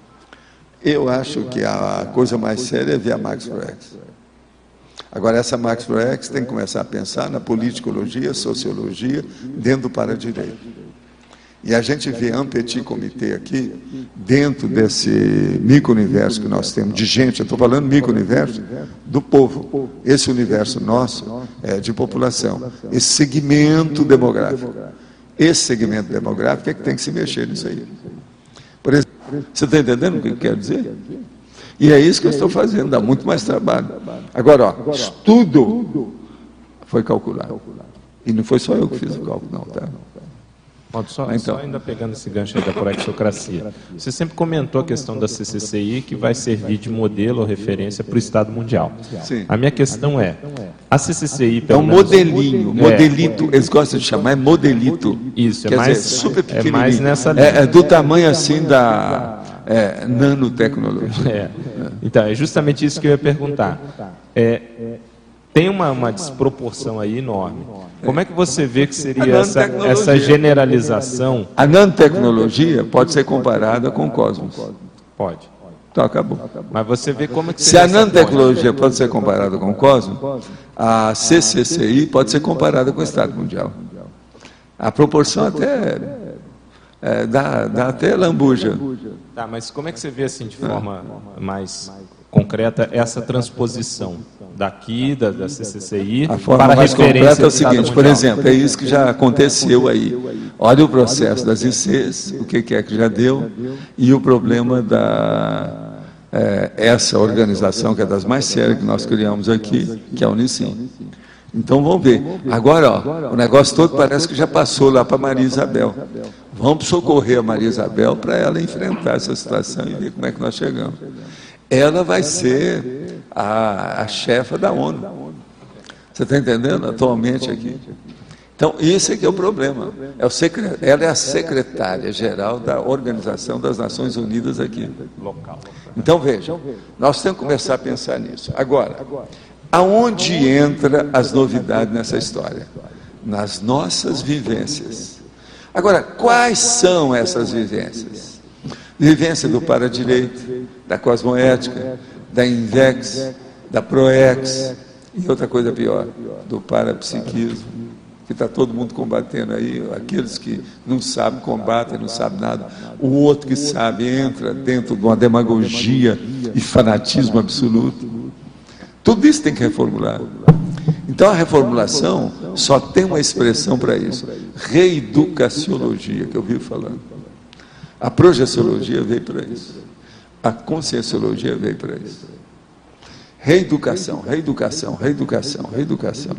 Eu acho que a coisa mais séria é ver a Max Proex. Agora, essa Max Proex tem que começar a pensar na politicologia, sociologia, dentro do para-direito. E a gente vê um petit comitê aqui, dentro desse micro-universo que nós temos, de gente, eu estou falando micro-universo, do povo. Esse universo nosso é de população, esse segmento demográfico. Esse segmento demográfico é que tem que se mexer nisso aí. Por exemplo, você está entendendo o que eu quero dizer? E é isso que eu estou fazendo, dá muito mais trabalho. Agora, tudo foi calculado. E não foi só eu que fiz o cálculo, não, tá? Só ainda pegando esse gancho aí da proexocracia. Você sempre comentou a questão da CCCI, que vai servir de modelo ou referência para o Estado mundial. Sim. A minha questão é, a CCCI... É um modelinho, modelito, eles gostam de chamar, é modelito. Isso, quer mais, dizer, super pequenininho. é mais nessa linha. É do tamanho assim da nanotecnologia. Então, é justamente isso que eu ia perguntar. Tem uma desproporção aí enorme. Como é que você vê que seria essa generalização? A nanotecnologia pode ser comparada com o cosmos. Pode. Então, acabou. Mas você vê como é que se a nanotecnologia pode ser comparada com o cosmos, a CCCI pode ser comparada com o Estado mundial. A proporção até dá até lambuja. Tá, mas como é que você vê assim de forma mais concreta essa transposição daqui da CCCI a forma para mais concreta é o seguinte, mundial? por exemplo, é isso que já aconteceu aí. Olha o processo das ICs, o que é que já deu, e o problema essa organização, que é das mais sérias que nós criamos aqui, que é a Unicim. Então vamos ver. Agora, o negócio todo parece que já passou lá para Maria Isabel. Vamos socorrer a Maria Isabel para ela enfrentar essa situação e ver como é que nós chegamos. Ela vai ser a chefa da ONU. Você está entendendo? Atualmente aqui. Então, isso é que é o problema. Ela é a secretária-geral da Organização das Nações Unidas aqui. Então, veja, nós temos que começar a pensar nisso. Agora, Aonde entra as novidades nessa história? Nas nossas vivências. Agora, quais são essas vivências? Vivência do Paradireito, da Cosmoética, da Invex, da Proex, e outra coisa pior, do Parapsiquismo, que está todo mundo combatendo aí, aqueles que não sabem, combatem, não sabem nada, o outro que sabe entra dentro de uma demagogia e fanatismo absoluto. Tudo isso tem que reformular. Então a reformulação só tem uma expressão para isso: reeducaciologia, que eu vivo falando. A projeciologia veio para isso, a conscienciologia veio para isso. Reeducação, reeducação, reeducação, reeducação.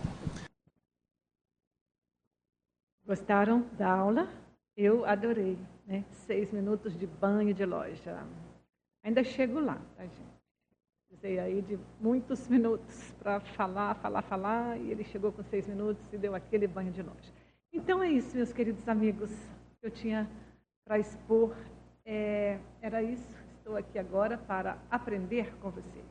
Gostaram da aula? Eu adorei, né? 6 minutos de banho de loja. Ainda chego lá, tá, gente? Precisei aí de muitos minutos para falar, e ele chegou com 6 minutos e deu aquele banho de loja. Então é isso, meus queridos amigos, que eu tinha para expor. Era isso. Estou aqui agora para aprender com vocês.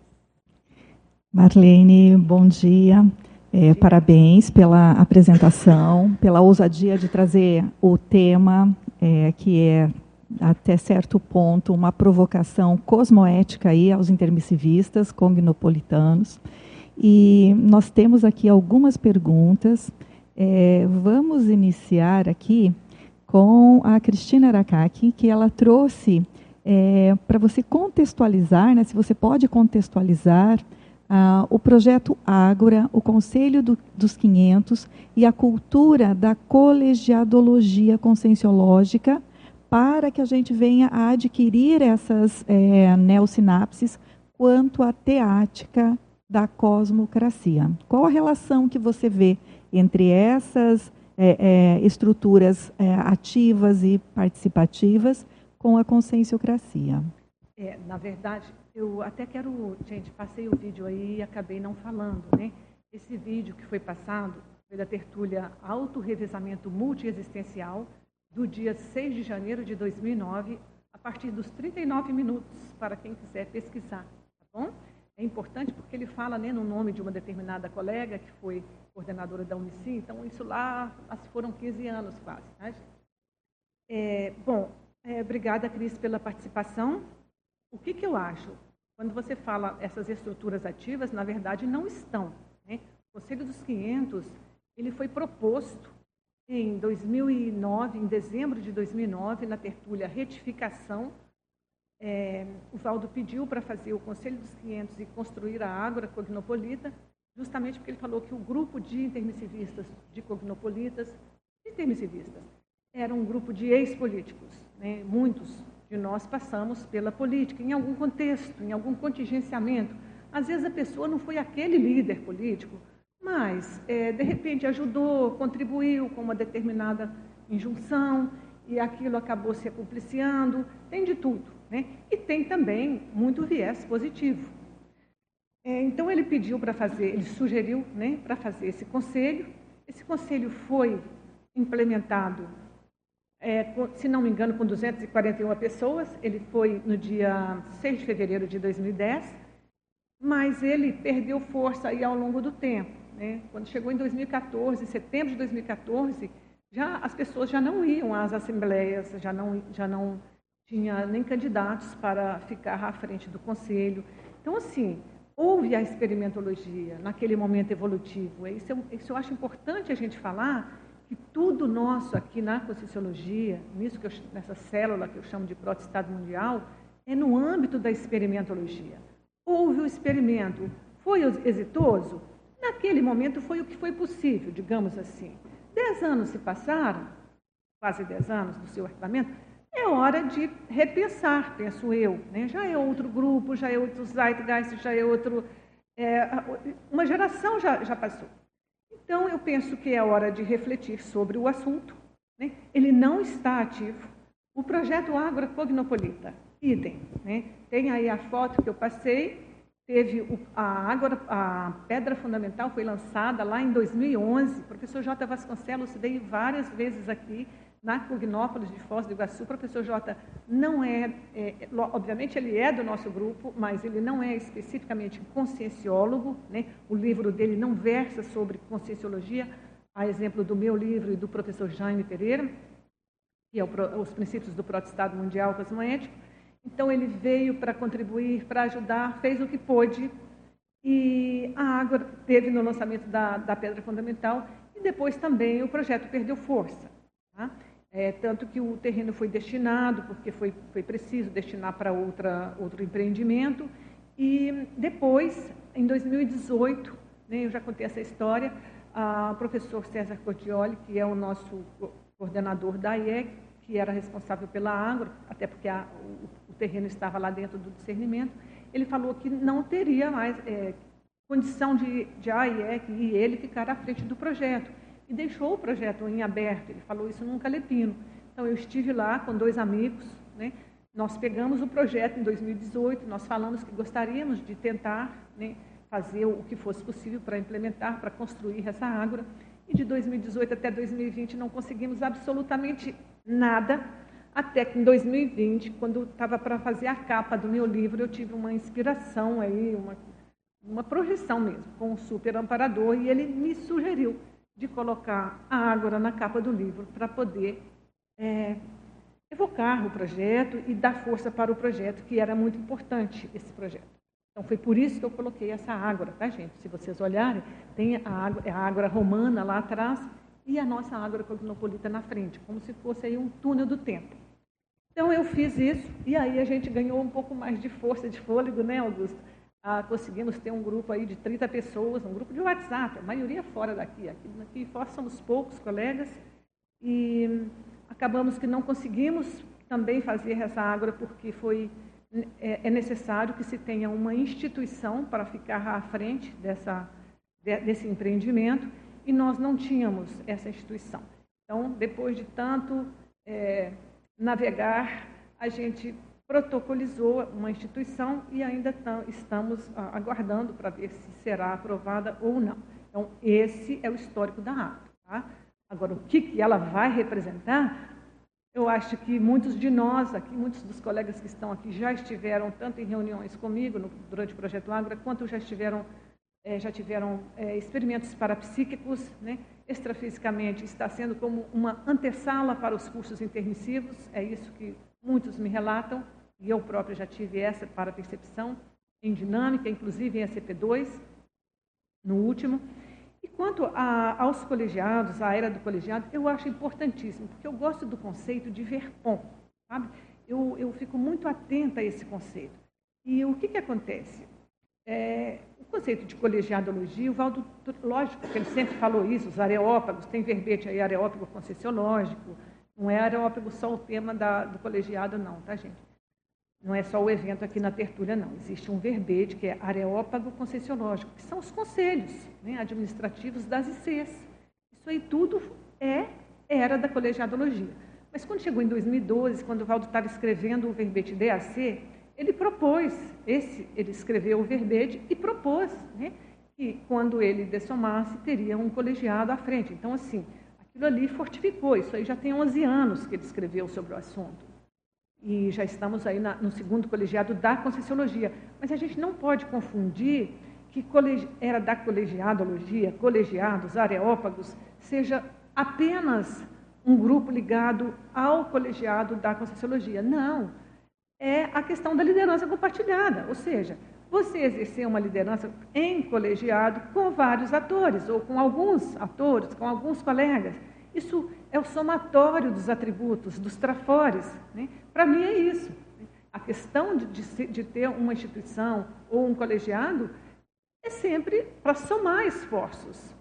Marlene, bom dia. Parabéns pela apresentação, pela ousadia de trazer o tema, que é, até certo ponto, uma provocação cosmoética aí aos intermissivistas, cognopolitanos. E nós temos aqui algumas perguntas. Vamos iniciar aqui com a Cristina Aracaki, que ela trouxe para você contextualizar, né, se você pode contextualizar o projeto Ágora, o Conselho dos 500 e a cultura da colegiadologia conscienciológica, para que a gente venha a adquirir essas neosinapses quanto à teática da cosmocracia. Qual a relação que você vê entre essas estruturas ativas e participativas com a conscienciocracia? Na verdade, eu até quero, gente, passei o vídeo aí e acabei não falando, né? Esse vídeo que foi passado foi da tertúlia Autorrevezamento Multiexistencial, do dia 6 de janeiro de 2009, a partir dos 39 minutos, para quem quiser pesquisar, tá bom? É importante porque ele fala, né, no nome de uma determinada colega, que foi coordenadora da Unici, então isso lá foram 15 anos quase, tá, gente? Obrigada, Cris, pela participação. O que eu acho? Quando você fala essas estruturas ativas, na verdade não estão, né? O Conselho dos 500, ele foi proposto em 2009, em dezembro de 2009, na tertúlia Retificação. O Valdo pediu para fazer o Conselho dos 500 e construir a Ágora Cognopolita, justamente porque ele falou que o grupo de intermissivistas, de cognopolitas, intermissivistas, era um grupo de ex-políticos, né? Muitos de nós passamos pela política, em algum contexto, em algum contingenciamento. Às vezes a pessoa não foi aquele líder político, mas, de repente, ajudou, contribuiu com uma determinada injunção, e aquilo acabou se acumpliciando. Tem de tudo, né? E tem também muito viés positivo. Então, ele pediu para fazer, ele sugeriu, né, para fazer esse conselho. Esse conselho foi implementado, se não me engano, com 241 pessoas. Ele foi no dia 6 de fevereiro de 2010, mas ele perdeu força aí ao longo do tempo, né? Quando chegou em 2014, setembro de 2014, as pessoas já não iam às assembleias, já não tinha nem candidatos para ficar à frente do conselho. Então, assim, houve a experimentologia naquele momento evolutivo. Isso eu acho importante a gente falar, que tudo nosso aqui na Conscienciologia, nessa célula que eu chamo de proto-estado mundial, é no âmbito da experimentologia. Houve o experimento, foi exitoso? Naquele momento foi o que foi possível, digamos assim. 10 anos se passaram, quase 10 anos do seu arquivamento, é hora de repensar, penso eu, né? Já é outro grupo, já é outro zeitgeist, já é outro... uma geração já passou. Então, eu penso que é hora de refletir sobre o assunto, né? Ele não está ativo. O projeto Ágora Cognopolita, idem, né? Tem aí a foto que eu passei, teve a Pedra Fundamental foi lançada lá em 2011, o professor J. Vasconcelos veio várias vezes aqui na Cognópolis de Foz do Iguaçu. O professor Jota não obviamente ele é do nosso grupo, mas ele não é especificamente conscienciólogo, né? O livro dele não versa sobre conscienciologia, a exemplo do meu livro e do professor Jaime Pereira, que é Os Princípios do Proto-Estado Mundial Cosmoético. Então, ele veio para contribuir, para ajudar, fez o que pôde, e a Ágora teve no lançamento da Pedra Fundamental, e depois também o projeto perdeu força. Tá? Tanto que o terreno foi destinado, porque foi preciso destinar para outro empreendimento, e depois, em 2018, né, eu já contei essa história, o professor César Cordioli, que é o nosso coordenador da IEC, que era responsável pela Ágora, até porque o terreno estava lá dentro do discernimento, ele falou que não teria mais condição de a IEC e ele ficar à frente do projeto, e deixou o projeto em aberto. Ele falou isso num calepino. Então, eu estive lá com 2 amigos, né? Nós pegamos o projeto em 2018, nós falamos que gostaríamos de tentar, né, fazer o que fosse possível para implementar, para construir essa Ágora, e de 2018 até 2020 não conseguimos absolutamente nada, até que em 2020, quando estava para fazer a capa do meu livro, eu tive uma inspiração, aí, uma projeção mesmo, com um super amparador, e ele me sugeriu de colocar a Ágora na capa do livro, para poder evocar o projeto e dar força para o projeto, que era muito importante esse projeto. Então, foi por isso que eu coloquei essa Ágora, tá, gente? Se vocês olharem, tem a Ágora romana lá atrás e a nossa Ágora cosmopolita na frente, como se fosse aí um túnel do tempo. Então, eu fiz isso e aí a gente ganhou um pouco mais de força, de fôlego, né, Augusto? Conseguimos ter um grupo aí de 30 pessoas, um grupo de WhatsApp, a maioria fora daqui. Aqui fora somos poucos colegas e acabamos que não conseguimos também fazer essa Ágora porque é necessário que se tenha uma instituição para ficar à frente desse empreendimento e nós não tínhamos essa instituição. Então, depois de tanto navegar, a gente protocolizou uma instituição e ainda estamos aguardando para ver se será aprovada ou não. Então, esse é o histórico da Ágora. Tá? Agora, o que ela vai representar, eu acho que muitos de nós aqui, muitos dos colegas que estão aqui já estiveram tanto em reuniões comigo durante o Projeto Ágora, quanto já tiveram experimentos parapsíquicos, né? Extrafisicamente está sendo como uma antessala para os cursos intermissivos, é isso que muitos me relatam, e eu própria já tive essa parapercepção em dinâmica, inclusive em ACP2, no último. E quanto aos colegiados, à era do colegiado, eu acho importantíssimo, porque eu gosto do conceito de verpom, sabe? Eu fico muito atenta a esse conceito. E o que acontece? O conceito de colegiadologia, o Valdo, lógico que ele sempre falou isso, os areópagos, tem verbete aí, areópago conscienciológico, não é areópago só o tema do colegiado não, tá, gente? Não é só o evento aqui na tertúlia, não. Existe um verbete que é areópago conscienciológico, que são os conselhos, né, administrativos das ICs. Isso aí tudo era da colegiadologia. Mas quando chegou em 2012, quando o Valdo estava escrevendo o verbete DAC, ele escreveu o verbete e propôs, né, que quando ele dessomasse, teria um colegiado à frente. Então, assim, aquilo ali fortificou. Isso aí já tem 11 anos que ele escreveu sobre o assunto. E já estamos aí no segundo colegiado da Conscienciologia. Mas a gente não pode confundir que era da colegiadologia, colegiados, areópagos, seja apenas um grupo ligado ao colegiado da Conscienciologia. Não. É a questão da liderança compartilhada, ou seja, você exercer uma liderança em colegiado com vários atores, ou com alguns atores, com alguns colegas. Isso é o somatório dos atributos, dos trafores. Né? Para mim é isso. A questão de ter uma instituição ou um colegiado é sempre para somar esforços.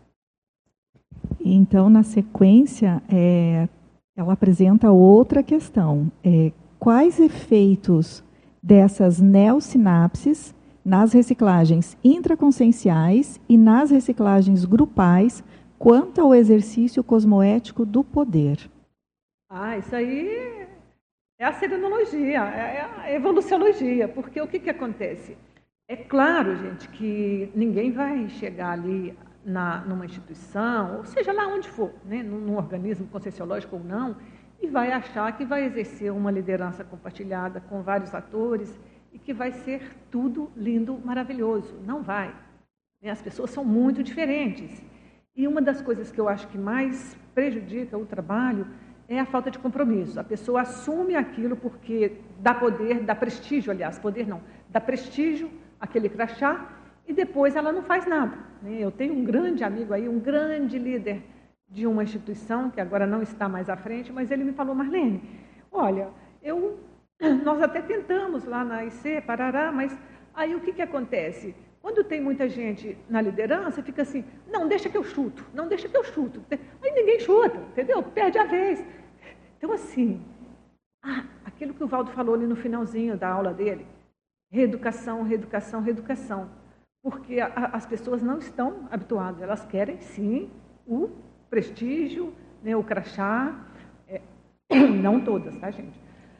Então, na sequência, ela apresenta outra questão. Quais efeitos dessas neosinapses nas reciclagens intraconscienciais e nas reciclagens grupais quanto ao exercício cosmoético do poder? Isso aí é a serenologia, é a evoluciologia, porque o que acontece? É claro, gente, que ninguém vai chegar ali numa instituição, ou seja lá onde for, né, num organismo conscienciológico ou não, e vai achar que vai exercer uma liderança compartilhada com vários atores e que vai ser tudo lindo, maravilhoso. Não vai. As pessoas são muito diferentes. E uma das coisas que eu acho que mais prejudica o trabalho é a falta de compromisso. A pessoa assume aquilo porque dá poder, dá prestígio, aliás, poder não, dá prestígio àquele crachá e depois ela não faz nada. Eu tenho um grande amigo aí, um grande líder de uma instituição, que agora não está mais à frente, mas ele me falou: Marlene, olha, nós até tentamos lá na IC, Parará, mas aí o que acontece? Quando tem muita gente na liderança, fica assim: não, deixa que eu chuto, não, deixa que eu chuto. Aí ninguém chuta, entendeu? Perde a vez. Então, assim, aquilo que o Valdo falou ali no finalzinho da aula dele, reeducação, reeducação, reeducação. Porque as pessoas não estão habituadas, elas querem, sim, o prestígio, né, o crachá, não todas, tá, gente?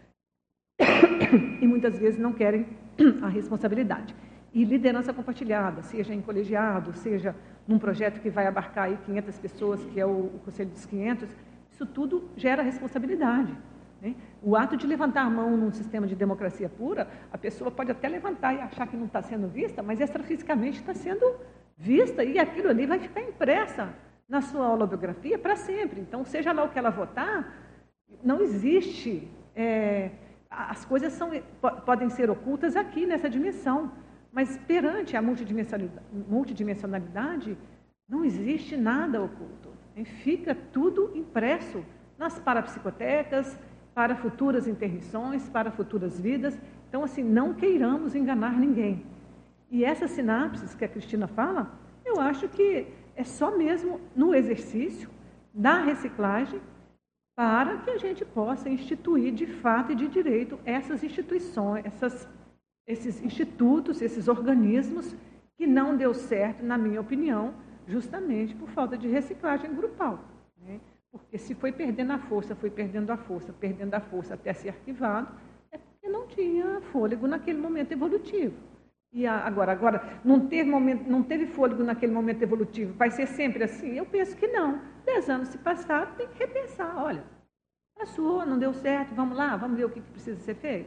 E muitas vezes não querem a responsabilidade. E liderança compartilhada, seja em colegiado, seja num projeto que vai abarcar aí 500 pessoas, que é o Conselho dos 500, isso tudo gera responsabilidade. Né? O ato de levantar a mão num sistema de democracia pura, a pessoa pode até levantar e achar que não está sendo vista, mas extrafisicamente está sendo vista e aquilo ali vai ficar impressa na sua holobiografia para sempre. Então, seja lá o que ela votar, não existe. As coisas podem ser ocultas aqui nessa dimensão, mas perante a multidimensionalidade não existe nada oculto. Fica tudo impresso nas parapsicotecas, para futuras intermissões, para futuras vidas. Então, assim, não queiramos enganar ninguém. E essas sinapses que a Cristina fala, eu acho que é só mesmo no exercício da reciclagem para que a gente possa instituir de fato e de direito essas instituições, esses institutos, esses organismos que não deu certo, na minha opinião, justamente por falta de reciclagem grupal. Né? Porque se foi perdendo a força, perdendo a força até ser arquivado, é porque não tinha fôlego naquele momento evolutivo. E agora não teve fôlego naquele momento evolutivo, vai ser sempre assim? Eu penso que não. 10 anos se passaram, tem que repensar. Olha, passou, não deu certo, vamos lá, vamos ver o que precisa ser feito.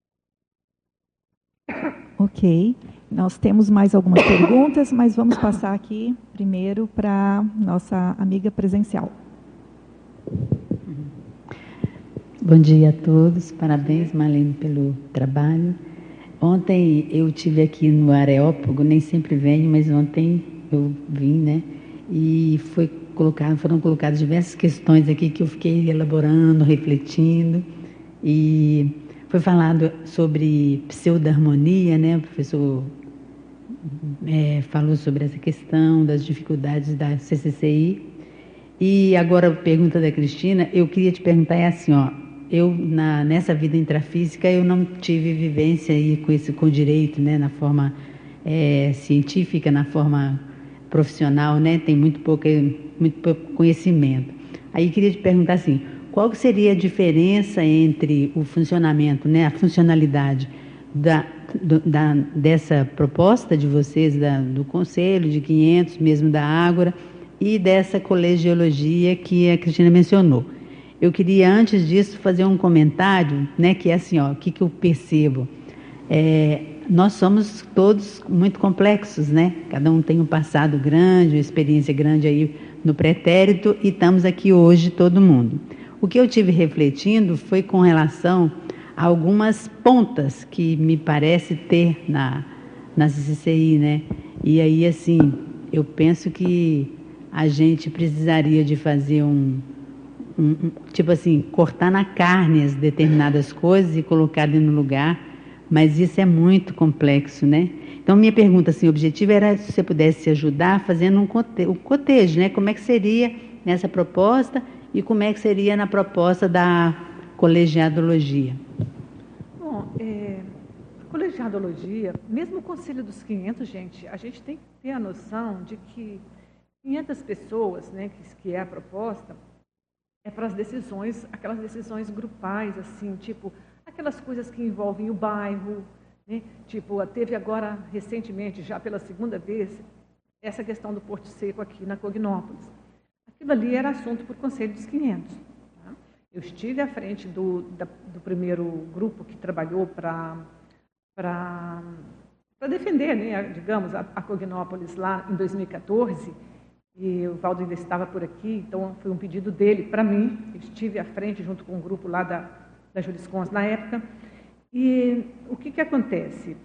Ok, nós temos mais algumas perguntas, mas vamos passar aqui primeiro para nossa amiga presencial. Bom dia a todos, parabéns, Marlene, pelo trabalho. Ontem eu estive aqui no Areópago, nem sempre venho, mas ontem eu vim, né? E foram colocadas diversas questões aqui que eu fiquei elaborando, refletindo, e foi falado sobre pseudo-harmonia, né? O professor falou sobre essa questão das dificuldades da CCCI. E agora a pergunta da Cristina, eu queria te perguntar assim, ó, nessa vida intrafísica eu não tive vivência aí com o direito, né, na forma científica, na forma profissional, né, tem muito pouco conhecimento. Aí queria te perguntar assim, qual seria a diferença entre o funcionamento, né, a funcionalidade dessa proposta de vocês, do Conselho de 500, mesmo da Ágora, e dessa colegiologia que a Cristina mencionou? Eu queria, antes disso, fazer um comentário, né, que é assim, ó, o que eu percebo. Nós somos todos muito complexos, né? Cada um tem um passado grande, uma experiência grande aí no pretérito, e estamos aqui hoje, todo mundo. O que eu tive refletindo foi com relação a algumas pontas que me parece ter na CCCI, né? E aí, assim, eu penso que a gente precisaria de fazer tipo assim, cortar na carne as determinadas coisas e colocar no lugar, mas isso é muito complexo, né? Então, minha pergunta, assim, o objetivo era se você pudesse ajudar fazendo um cotejo, né? Como é que seria nessa proposta e como é que seria na proposta da colegiadologia? Bom, a colegiadologia, mesmo o Conselho dos 500, gente, a gente tem que ter a noção de que 500 pessoas, né, que é a proposta, é para as decisões, aquelas decisões grupais, assim, tipo, aquelas coisas que envolvem o bairro, né? Tipo, teve agora, recentemente, já pela segunda vez, essa questão do Porto Seco aqui na Cognópolis. Aquilo ali era assunto para o Conselho dos 500. Tá? Eu estive à frente do primeiro grupo que trabalhou para defender, né, digamos, a Cognópolis lá em 2014, e o Valdo ainda estava por aqui, então foi um pedido dele para mim. Eu estive à frente junto com um grupo lá da Juriscons na época. E o que acontece?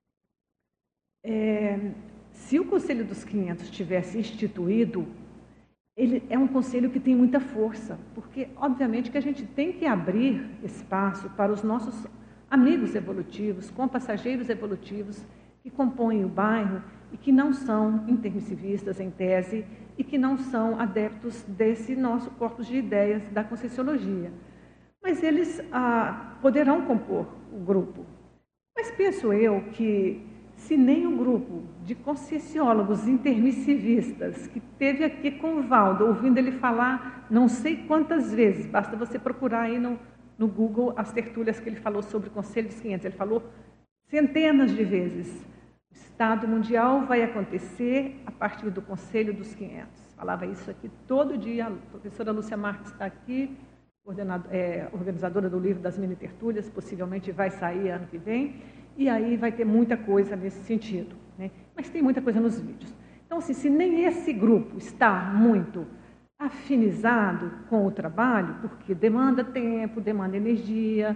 Se o Conselho dos 500 tivesse instituído, ele é um conselho que tem muita força, porque, obviamente, que a gente tem que abrir espaço para os nossos amigos evolutivos, compassageiros evolutivos, que compõem o bairro e que não são intermissivistas em tese e que não são adeptos desse nosso corpus de ideias da Conscienciologia. Mas eles poderão compor o grupo. Mas penso eu que, se nem o grupo de conscienciólogos intermissivistas, que teve aqui com o Valdo, ouvindo ele falar não sei quantas vezes, basta você procurar aí no Google as tertúlias que ele falou sobre o Conselho dos 500, ele falou centenas de vezes. O Estado Mundial vai acontecer a partir do Conselho dos 500. Falava isso aqui todo dia. A professora Lúcia Marques está aqui, organizadora do livro das mini tertúlias, possivelmente vai sair ano que vem, e aí vai ter muita coisa nesse sentido, né? Mas tem muita coisa nos vídeos. Então, assim, se nem esse grupo está muito afinizado com o trabalho, porque demanda tempo, demanda energia,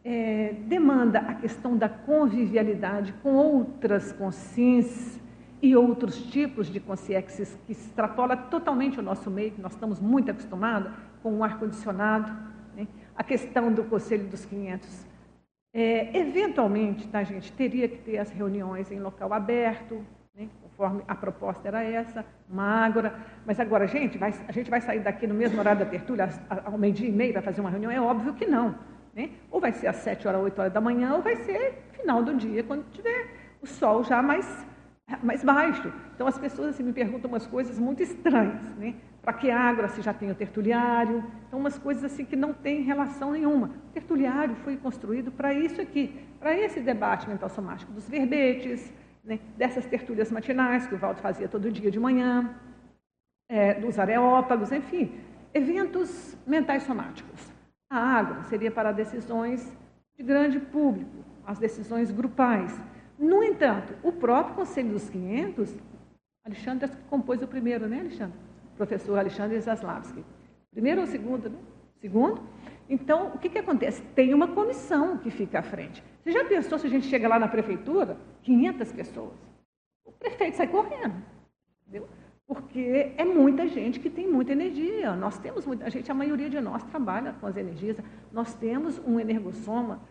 demanda a questão da convivialidade com outras consciências e outros tipos de consciências que extrapola totalmente o nosso meio, que nós estamos muito acostumados com o ar-condicionado, né? A questão do Conselho dos 500. Eventualmente, tá, gente, teria que ter as reuniões em local aberto, né? Conforme a proposta era essa, uma ágora. Mas agora, a gente vai sair daqui no mesmo horário da tertúlia, ao 12h30, para fazer uma reunião? É óbvio que não, né? Ou vai ser às 7 horas, 8 horas da manhã, ou vai ser final do dia, quando tiver o sol já mais baixo. Então, as pessoas assim, me perguntam umas coisas muito estranhas, né? Para que ágora se já tem o tertuliário? Então, umas coisas assim que não tem relação nenhuma. O tertuliário foi construído para isso aqui, para esse debate mental somático dos verbetes, né? Dessas tertúlias matinais que o Valdo fazia todo dia de manhã, dos areópagos, enfim, eventos mentais somáticos. A ágora seria para decisões de grande público, as decisões grupais. No entanto, o próprio Conselho dos 500, Alexandre que compôs o primeiro, né, Alexandre? Professor Alexandre Zaslavski. Primeiro ou segundo, né? Segundo. Então, o que acontece? Tem uma comissão que fica à frente. Você já pensou se a gente chega lá na prefeitura, 500 pessoas? O prefeito sai correndo, entendeu? Porque é muita gente que tem muita energia. Nós temos muita gente, a maioria de nós trabalha com as energias. Nós temos um energossoma,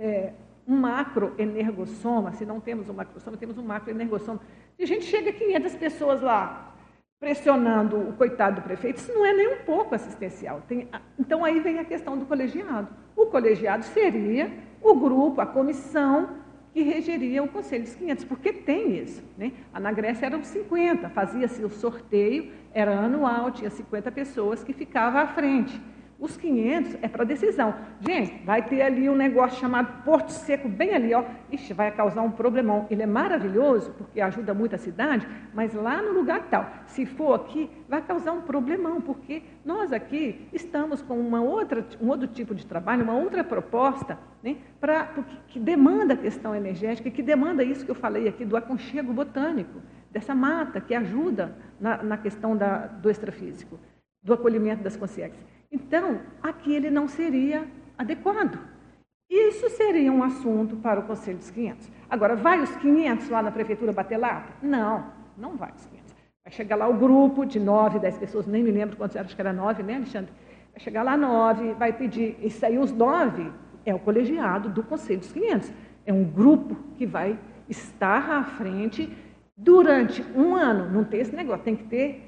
um macroenergossoma. Se não temos um macrosoma, temos um macroenergossoma. Se a gente chega a 500 pessoas lá, pressionando o coitado do prefeito, isso não é nem um pouco assistencial. Então, aí vem a questão do colegiado. O colegiado seria o grupo, a comissão que regeria o Conselho dos 500, porque tem isso, né? Na Grécia eram 50, fazia-se o sorteio, era anual, tinha 50 pessoas que ficavam à frente. Os 500 é para decisão. Gente, vai ter ali um negócio chamado Porto Seco, bem ali, ó. Ixi, vai causar um problemão. Ele é maravilhoso, porque ajuda muito a cidade, mas lá no lugar tal, se for aqui, vai causar um problemão, porque nós aqui estamos com um outro tipo de trabalho, uma outra proposta, né, que demanda a questão energética, que demanda isso que eu falei aqui, do aconchego botânico, dessa mata, que ajuda na questão do extrafísico, do acolhimento das consciências. Então, aqui ele não seria adequado. Isso seria um assunto para o Conselho dos 500. Agora, vai os 500 lá na prefeitura bater lata? Não, não vai os 500. Vai chegar lá o grupo de 9, 10 pessoas, nem me lembro quantos eram, acho que era 9, né, Alexandre? Vai chegar lá 9, vai pedir, isso aí os 9 é o colegiado do Conselho dos 500. É um grupo que vai estar à frente durante um ano. Não tem esse negócio, tem que ter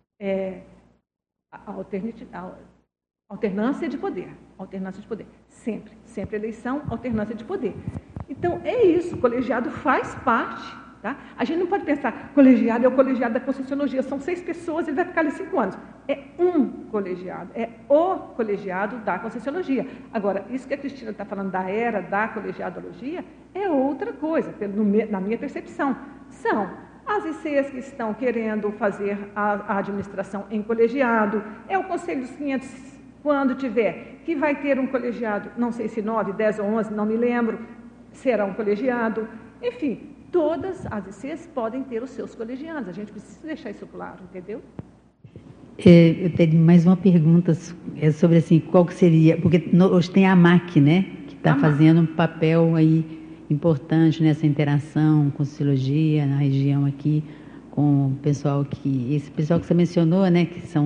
alternância de poder, sempre eleição, alternância de poder. Então, é isso, o colegiado faz parte, tá? A gente não pode pensar, colegiado é o colegiado da Conscienciologia, são 6 pessoas, ele vai ficar ali 5 anos. É um colegiado, é o colegiado da Conscienciologia. Agora, isso que a Cristina está falando da era da colegiadologia é outra coisa, na minha percepção. São as ICs que estão querendo fazer a administração em colegiado, é o Conselho dos 500 Quando tiver, que vai ter um colegiado, não sei se 9, 10 ou 11, não me lembro, será um colegiado. Enfim, todas as ICs podem ter os seus colegiados. A gente precisa deixar isso claro, entendeu? Eu tenho mais uma pergunta sobre assim, qual que seria, porque hoje tem a AMAC, né, que está fazendo um papel aí importante nessa interação com sociologia na região aqui, com o pessoal esse pessoal que você mencionou, né, que são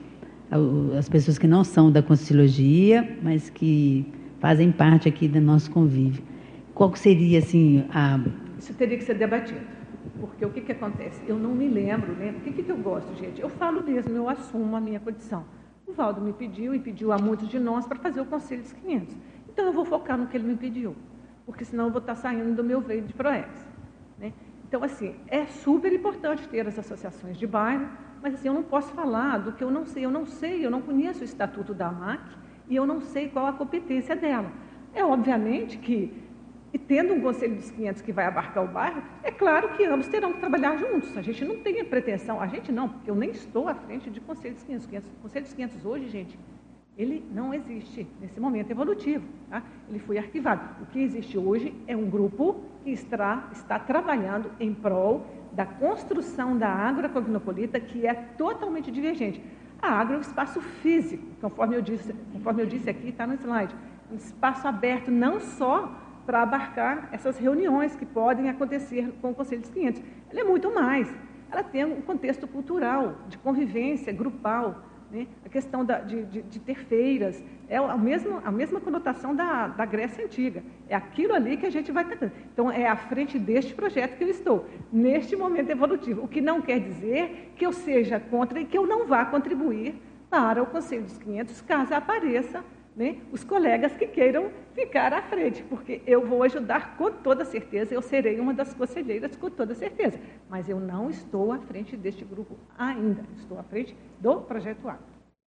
as pessoas que não são da Conscienciologia, mas que fazem parte aqui do nosso convívio. Qual que seria, assim, Isso teria que ser debatido, porque o que acontece? Eu não me lembro, né? O que eu gosto, gente? Eu falo mesmo, eu assumo a minha condição. O Valdo me pediu, e pediu a muitos de nós, para fazer o Conselho dos 500. Então, eu vou focar no que ele me pediu, porque senão eu vou estar saindo do meu veio de PROEX, né? Então, assim, é super importante ter as associações de bairro, mas assim, eu não posso falar do que eu não sei. Eu não conheço o estatuto da AMAC e eu não sei qual a competência dela. É obviamente que, e tendo um Conselho dos 500 que vai abarcar o bairro, é claro que ambos terão que trabalhar juntos. A gente não tem a pretensão, a gente não, porque eu nem estou à frente de Conselho dos 500. O Conselho dos 500 hoje, gente, ele não existe nesse momento evolutivo, tá? Ele foi arquivado. O que existe hoje é um grupo que está trabalhando em prol da construção da Ágora Cosmopolita, que é totalmente divergente. A Ágora é um espaço físico, conforme eu disse aqui, está no slide, um espaço aberto não só para abarcar essas reuniões que podem acontecer com o Conselho dos 500. Ela é muito mais. Ela tem um contexto cultural, de convivência grupal, né? A questão de ter feiras, é a mesma conotação da Grécia Antiga. É aquilo ali que a gente vai tratando. Então, é à frente deste projeto que eu estou, neste momento evolutivo. O que não quer dizer que eu seja contra e que eu não vá contribuir para o Conselho dos 500, caso apareça, né, os colegas que queiram ficar à frente, porque eu vou ajudar com toda certeza, eu serei uma das conselheiras com toda certeza, mas eu não estou à frente deste grupo ainda, estou à frente do Projeto Ágora.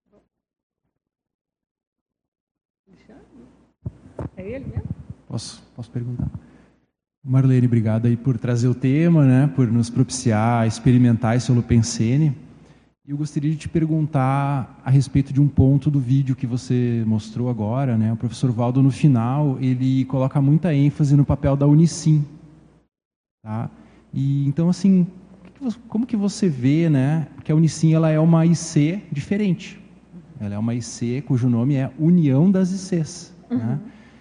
É ele mesmo? Posso perguntar? Marlene, obrigado aí por trazer o tema, né, por nos propiciar experimentar esse Holopensene. Eu gostaria de te perguntar a respeito de um ponto do vídeo que você mostrou agora, né? O professor Valdo, no final, ele coloca muita ênfase no papel da Unicim, tá? E então, assim, como que você vê, né, que a Unicim ela é uma IC diferente? Ela é uma IC cujo nome é União das ICs, né?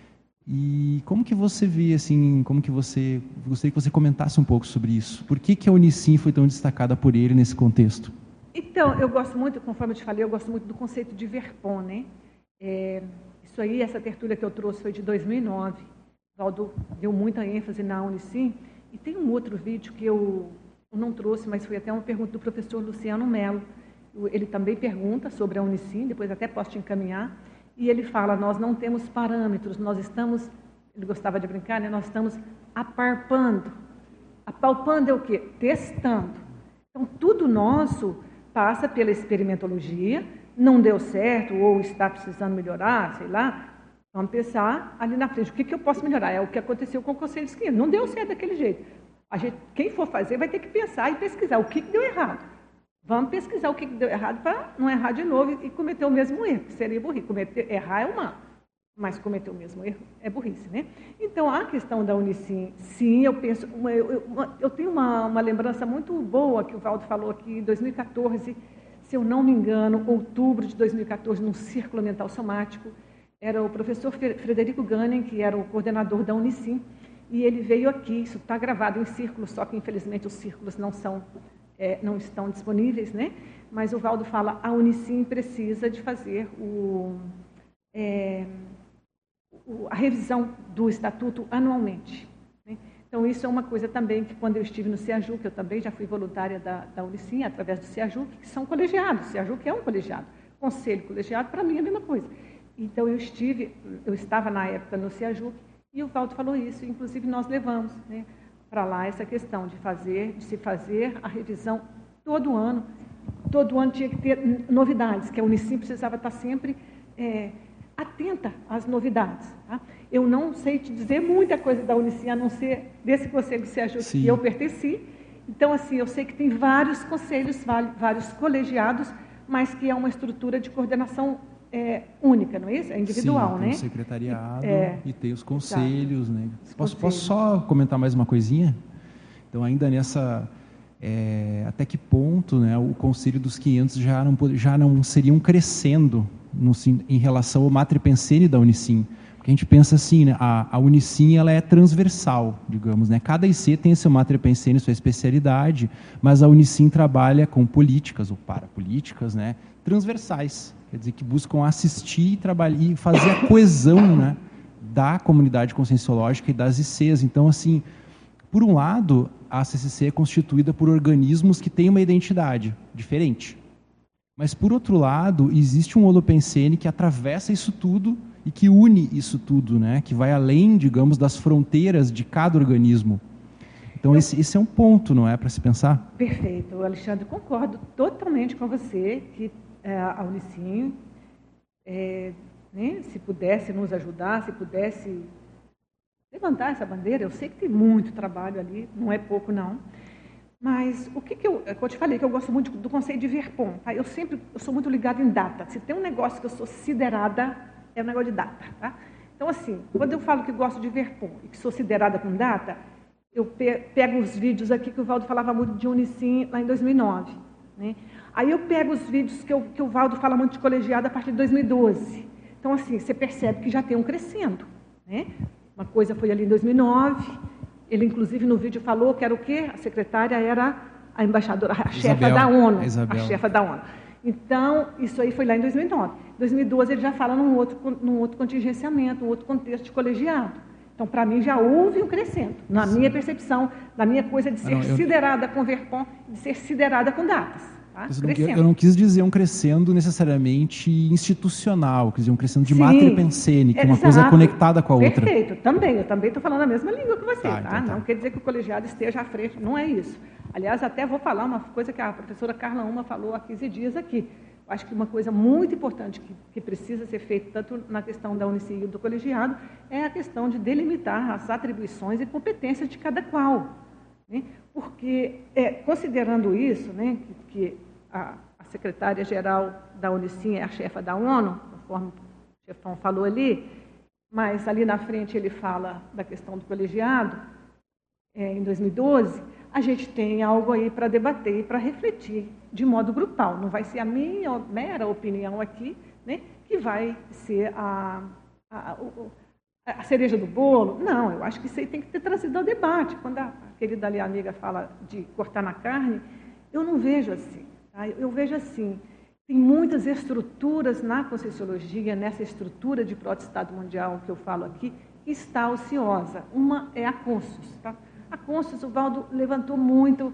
E como que você vê, assim, gostaria que você comentasse um pouco sobre isso? Por que a Unicim foi tão destacada por ele nesse contexto? Então, eu gosto muito, conforme eu te falei, eu gosto muito do conceito de Verpon, né? Isso aí, essa tertúlia que eu trouxe foi de 2009. O Valdo deu muita ênfase na Unicim. E tem um outro vídeo que eu não trouxe, mas foi até uma pergunta do professor Luciano Mello. Ele também pergunta sobre a Unicim, depois até posso te encaminhar. E ele fala, nós não temos parâmetros, nós estamos, ele gostava de brincar, né? Nós estamos aparpando. Apalpando é o quê? Testando. Então, tudo nosso passa pela experimentologia, não deu certo ou está precisando melhorar, sei lá, vamos pensar ali na frente, o que eu posso melhorar? É o que aconteceu com o Conselho dos 500, não deu certo daquele jeito. Quem for fazer vai ter que pensar e pesquisar o que deu errado. Vamos pesquisar o que deu errado para não errar de novo e cometer o mesmo erro, que seria burrice. Errar é humano, mas cometer o mesmo erro é burrice, né? Então, a questão da Unicim, sim, eu penso, eu tenho uma lembrança muito boa que o Valdo falou aqui em 2014, se eu não me engano, outubro de 2014, num círculo mental somático, era o professor Frederico Gunning, que era o coordenador da Unicim, e ele veio aqui, isso está gravado em círculos, só que infelizmente os círculos não estão disponíveis, né? Mas o Valdo fala, a Unicim precisa de fazer a revisão do estatuto anualmente, né? Então, isso é uma coisa também que, quando eu estive no CEAJUC, eu também já fui voluntária da Unicim, através do CEAJUC, que são colegiados. O CEAJUC é um colegiado. Conselho colegiado, para mim, é a mesma coisa. Então, eu estava na época no CEAJUC, e o Valdo falou isso, inclusive nós levamos, né, para lá essa questão de se fazer a revisão todo ano. Todo ano tinha que ter novidades, que a Unicim precisava estar sempre atenta às novidades. Tá? Eu não sei te dizer muita coisa da Unicim, a não ser desse conselho de CEAJUC que eu pertenci. Então, assim, eu sei que tem vários conselhos, vários colegiados, mas que é uma estrutura de coordenação única, não é isso? É individual, sim, né? Tem o secretariado e tem os conselhos, né? Os Posso só comentar mais uma coisinha? Então, ainda nessa... até que ponto, né, o Conselho dos 500 já não seriam crescendo em relação ao matripensene da Unicim? Porque a gente pensa assim, né, a Unicim ela é transversal, digamos, né? Cada IC tem seu matripensene, sua especialidade, mas a Unicim trabalha com políticas ou parapolíticas, né, transversais, quer dizer, que buscam assistir e fazer a coesão, né, da comunidade conscienciológica e das ICs. Então, assim, por um lado, a CCC é constituída por organismos que têm uma identidade diferente. Mas, por outro lado, existe um holopensene que atravessa isso tudo e que une isso tudo, né? Que vai além, digamos, das fronteiras de cada organismo. Então, esse é um ponto, não é, para se pensar? Perfeito, Alexandre, concordo totalmente com você que a Unicim, né, se pudesse nos ajudar, se pudesse levantar essa bandeira, eu sei que tem muito trabalho ali, não é pouco não, mas o que eu te falei, que eu gosto muito do conceito de Verpom, tá? Eu sou muito ligada em data, se tem um negócio que eu sou siderada, é o negócio de data, tá? Então assim, quando eu falo que gosto de Verpom e que sou siderada com data, eu pego os vídeos aqui que o Valdo falava muito de Unicim lá em 2009, né? Aí eu pego os vídeos que o Valdo fala muito de colegiado a partir de 2012, então assim, você percebe que já tem um crescendo, né? Uma coisa foi ali em 2009, ele inclusive no vídeo falou que era o quê? A secretária era a embaixadora, a chefa da ONU. A chefa da ONU. Então, isso aí foi lá em 2009. Em 2012 ele já fala num outro contingenciamento, um outro contexto de colegiado. Então, para mim, já houve um crescendo, na minha percepção, na minha coisa de ser siderada com Verpom, de ser siderada com datas. Tá? Eu não quis dizer um crescendo necessariamente institucional, quis dizer um crescendo de matripensene, que uma coisa é conectada com a outra. Perfeito, eu também estou falando a mesma língua que você, tá? Então, não quer dizer que o colegiado esteja à frente, não é isso. Aliás, até vou falar uma coisa que a professora Carla Uma falou há 15 dias aqui. Eu acho que uma coisa muito importante que precisa ser feita, tanto na questão da Unicim e do colegiado, é a questão de delimitar as atribuições e competências de cada qual. Né? Porque, considerando isso, né, que a secretária-geral da Unicim é a chefa da ONU, conforme o chefão falou ali, mas ali na frente ele fala da questão do colegiado, em 2012, a gente tem algo aí para debater e para refletir de modo grupal. Não vai ser a minha mera opinião aqui, né, que vai ser a cereja do bolo. Não, eu acho que isso aí tem que ter trazido ao debate. Quando a querida ali amiga fala de cortar na carne, eu não vejo assim. Tá? Eu vejo assim, tem muitas estruturas na Conscienciologia, nessa estrutura de proto-estado mundial que eu falo aqui, que está ociosa. Uma é a Conscius. Tá? A Conscius, o Valdo levantou muito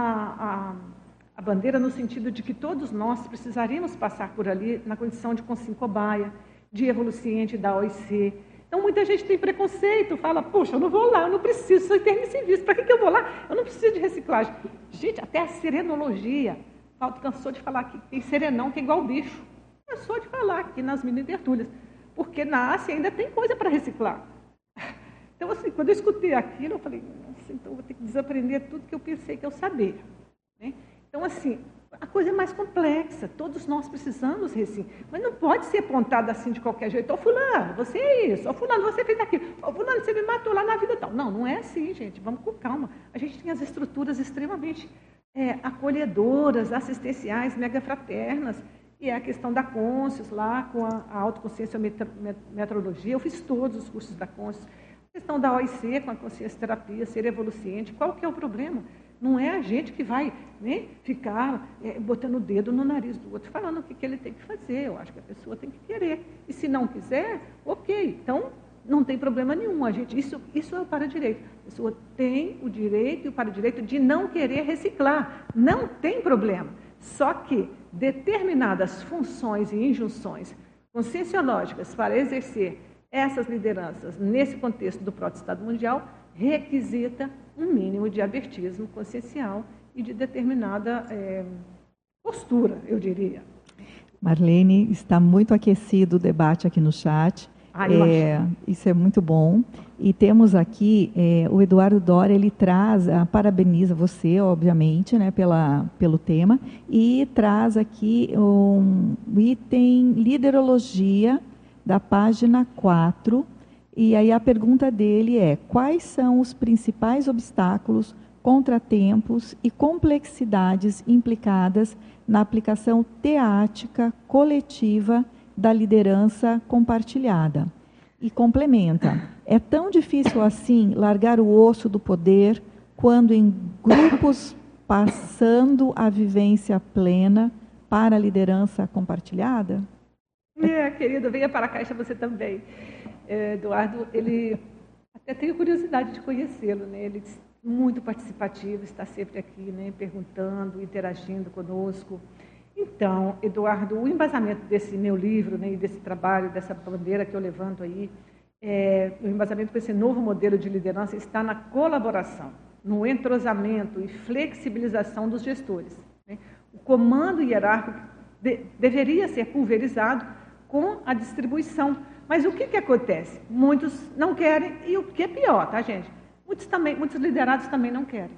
a bandeira no sentido de que todos nós precisaríamos passar por ali na condição de Consciência cobaia, de evoluciente da OIC. Então, muita gente tem preconceito, fala, poxa, eu não vou lá, eu não preciso, sou interno em serviço, para que eu vou lá? Eu não preciso de reciclagem. Gente, até a serenologia, o Valdo cansou de falar que tem serenão que é igual bicho. Cansou de falar aqui nas mini tertúlias, porque na Ásia ainda tem coisa para reciclar. Então, assim, quando eu escutei aquilo, eu falei, nossa, então eu vou ter que desaprender tudo que eu pensei que eu sabia. Né? Então, assim, a coisa é mais complexa, todos nós precisamos reciclar, mas não pode ser apontado assim de qualquer jeito. Ô fulano, você é isso, ô fulano, você fez aquilo, ô fulano, você me matou lá na vida tal. Não, não é assim, gente, vamos com calma. A gente tem as estruturas extremamente acolhedoras, assistenciais, megafraternas, e é a questão da Conscius lá, com a autoconsciência metrologia, eu fiz todos os cursos da Conscius. A questão da OIC, com a consciência terapia, ser evoluciente, qual que é o problema? Não é a gente que vai, né, ficar botando o dedo no nariz do outro, falando o que ele tem que fazer. Eu acho que a pessoa tem que querer. E se não quiser, ok. Então, não tem problema nenhum. Isso é o para-direito. A pessoa tem o direito e o para-direito de não querer reciclar. Não tem problema. Só que determinadas funções e injunções conscienciológicas para exercer essas lideranças nesse contexto do proto-estado mundial requisita um mínimo de abertismo consciencial e de determinada postura, eu diria. Marlene, está muito aquecido o debate aqui no chat. Isso é muito bom. E temos aqui o Eduardo Doria, ele traz, parabeniza você, obviamente, né, pelo tema, e traz aqui um item liderologia da página 4, e aí a pergunta dele é: quais são os principais obstáculos, contratempos e complexidades implicadas na aplicação teática coletiva da liderança compartilhada? E complementa: é tão difícil assim largar o osso do poder quando em grupos passando a vivência plena para a liderança compartilhada? Querido, venha para a Caixa você também. Eduardo, ele até tenho curiosidade de conhecê-lo, né? Ele é muito participativo, está sempre aqui, né, perguntando, interagindo conosco. Então, Eduardo, o embasamento desse meu livro, né, e desse trabalho, dessa bandeira que eu levanto aí, o embasamento para esse novo modelo de liderança está na colaboração, no entrosamento e flexibilização dos gestores, né? O comando hierárquico deveria ser pulverizado com a distribuição. Mas o que acontece? Muitos não querem, e o que é pior, tá, gente? Muitos liderados também não querem.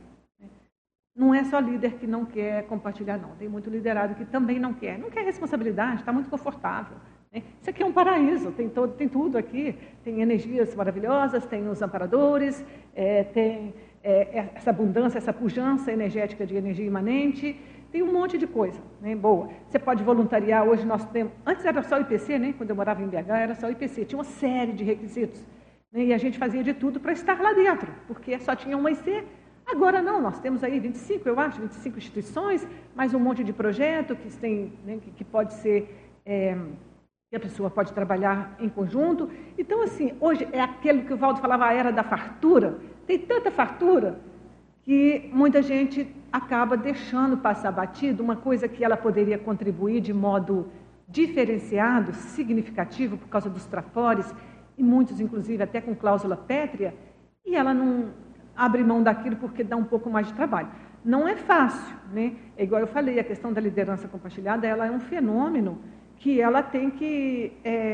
Não é só líder que não quer compartilhar, não. Tem muito liderado que também não quer responsabilidade, está muito confortável, né? Isso aqui é um paraíso, tem tudo aqui, tem energias maravilhosas, tem os amparadores, tem essa abundância, essa pujança energética de energia imanente, tem um monte de coisa, né, boa. Você pode voluntariar, hoje nós temos, antes era só o IPC, né, quando eu morava em BH era só o IPC, tinha uma série de requisitos, né, e a gente fazia de tudo para estar lá dentro, porque só tinha uma IC. Agora não, nós temos aí 25 instituições, mais um monte de projeto que tem, né, que pode ser, que a pessoa pode trabalhar em conjunto. Então, assim, hoje é aquele que o Valdo falava, a era da fartura. Tem tanta fartura que muita gente acaba deixando passar batido uma coisa que ela poderia contribuir de modo diferenciado, significativo, por causa dos trafores, e muitos, inclusive, até com cláusula pétrea, e ela não abre mão daquilo porque dá um pouco mais de trabalho. Não é fácil, né? É igual eu falei, a questão da liderança compartilhada, ela é um fenômeno que ela tem que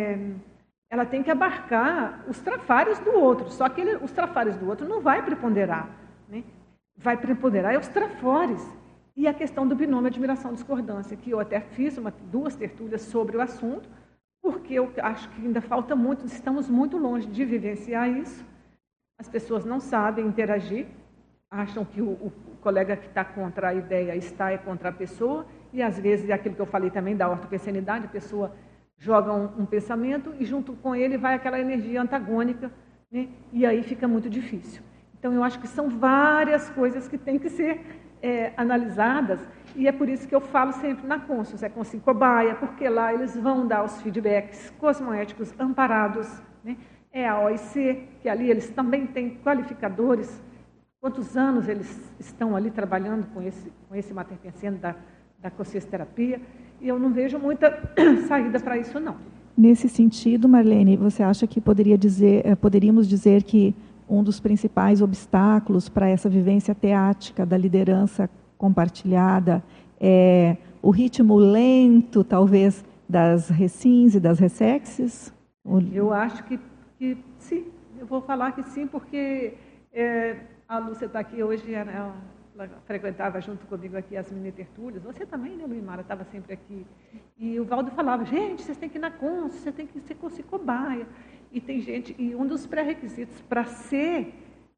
abarcar os trafares do outro, só que os trafares do outro não vai preponderar, né? Vai preponderar os trafores. E a questão do binômio admiração-discordância, que eu até fiz 2 tertúlias sobre o assunto, porque eu acho que ainda falta muito, estamos muito longe de vivenciar isso. As pessoas não sabem interagir, acham que o colega que está contra a ideia está contra a pessoa, e às vezes é aquilo que eu falei também da ortopensanidade, a pessoa joga um pensamento e junto com ele vai aquela energia antagônica, né? E aí fica muito difícil. Então eu acho que são várias coisas que têm que ser analisadas, e é por isso que eu falo sempre na Consus, com cobaia, porque lá eles vão dar os feedbacks cosmoéticos amparados, né? É a OIC, que ali eles também têm qualificadores. Quantos anos eles estão ali trabalhando com esse mater pensando da consciencioterapia, e eu não vejo muita saída para isso, não. Nesse sentido, Marlene, você acha que poderíamos dizer que um dos principais obstáculos para essa vivência teática da liderança compartilhada é o ritmo lento, talvez, das recins e das ressexes? Eu acho que sim, eu vou falar que sim, porque a Lúcia está aqui hoje, ela frequentava junto comigo aqui as mini tertúlias, você também, né, Luimara, estava sempre aqui, e o Valdo falava, gente, vocês têm que ir na Consus, vocês têm que ser cobaia, e tem gente, e um dos pré-requisitos para ser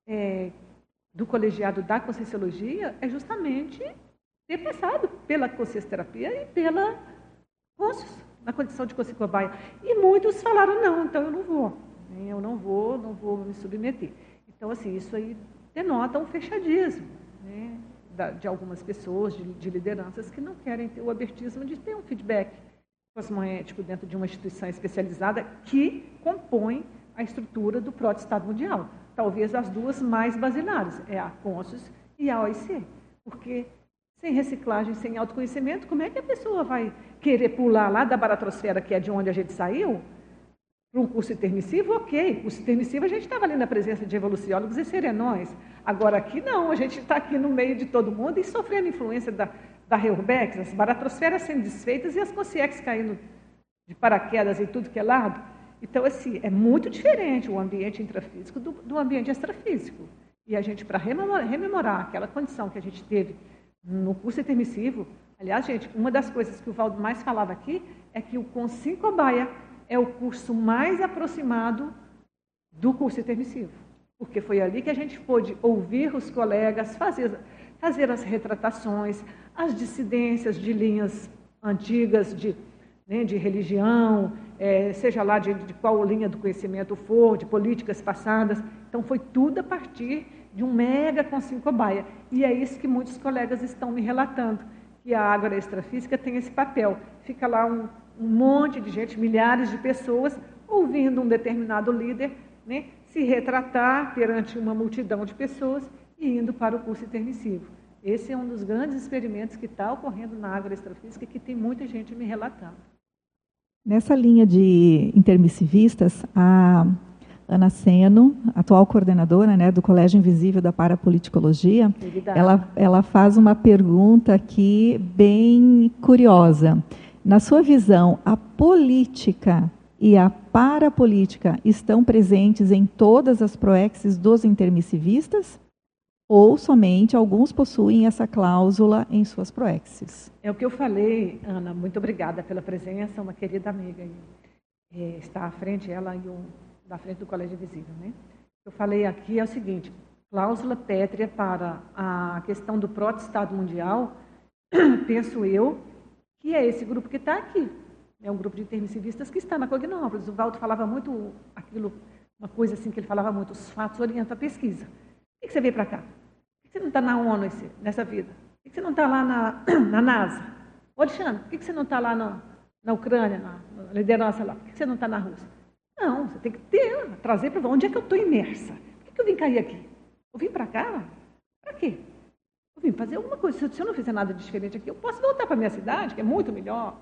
do colegiado da Conscienciologia é justamente ter passado pela consciencioterapia e pela Consus, na condição de cobaia. E muitos falaram, não, então eu não vou me submeter. Então, assim, isso aí denota um fechadismo, né, de algumas pessoas, de lideranças que não querem ter o abertismo de ter um feedback cosmoético dentro de uma instituição especializada que compõe a estrutura do Proto-Estado Mundial. Talvez as duas mais basilares, a Consus e a OIC. Porque sem reciclagem, sem autoconhecimento, como é que a pessoa vai querer pular lá da baratrosfera, que é de onde a gente saiu, para um curso intermissivo? Ok, curso intermissivo a gente estava ali na presença de evoluciólogos e serenões. Agora aqui não, a gente está aqui no meio de todo mundo e sofrendo influência da Reurbex, as baratrosferas sendo desfeitas e as consciex caindo de paraquedas em tudo que é lado. Então, assim, é muito diferente o ambiente intrafísico do ambiente extrafísico. E a gente, para rememorar aquela condição que a gente teve no curso intermissivo, aliás, gente, uma das coisas que o Valdo mais falava aqui é que o Consim Cobaia é o curso mais aproximado do curso intermissivo, porque foi ali que a gente pôde ouvir os colegas, fazer as retratações, as dissidências de linhas antigas de religião, seja lá de qual linha do conhecimento for, de políticas passadas. Então, foi tudo a partir de um mega Consim Cobaia. E é isso que muitos colegas estão me relatando, que a Ágora Extrafísica tem esse papel. Fica lá um monte de gente, milhares de pessoas, ouvindo um determinado líder, né, se retratar perante uma multidão de pessoas e indo para o curso intermissivo. Esse é um dos grandes experimentos que está ocorrendo na Ágora Extrafísica, que tem muita gente me relatando. Nessa linha de intermissivistas, a Ana Seno, atual coordenadora, né, do Colégio Invisível da Parapoliticologia, ela faz uma pergunta aqui bem curiosa. Na sua visão, a política e a parapolítica estão presentes em todas as proexes dos intermissivistas? Ou somente alguns possuem essa cláusula em suas proexes? É o que eu falei, Ana, muito obrigada pela presença, uma querida amiga. Está à frente, ela da frente do Colégio Invisível, né? Eu falei aqui é o seguinte: cláusula pétrea para a questão do proto-Estado Mundial, penso eu, que é esse grupo que está aqui. É um grupo de intermissivistas que está na Cognópolis. O Valdo falava muito aquilo, uma coisa assim que ele falava muito: os fatos orientam a pesquisa. Por que você veio para cá? Por que você não está na ONU nessa vida? Por que você não está lá na NASA? Ô, Alexandre, por que você não está lá na Ucrânia, na liderança lá? Por que você não está na Rússia? Não, você tem que trazer para onde é que eu estou imersa. Por que eu vim cair aqui? Eu vim para cá? Para quê? Eu vim fazer alguma coisa. Se eu não fizer nada de diferente aqui, eu posso voltar para a minha cidade, que é muito melhor.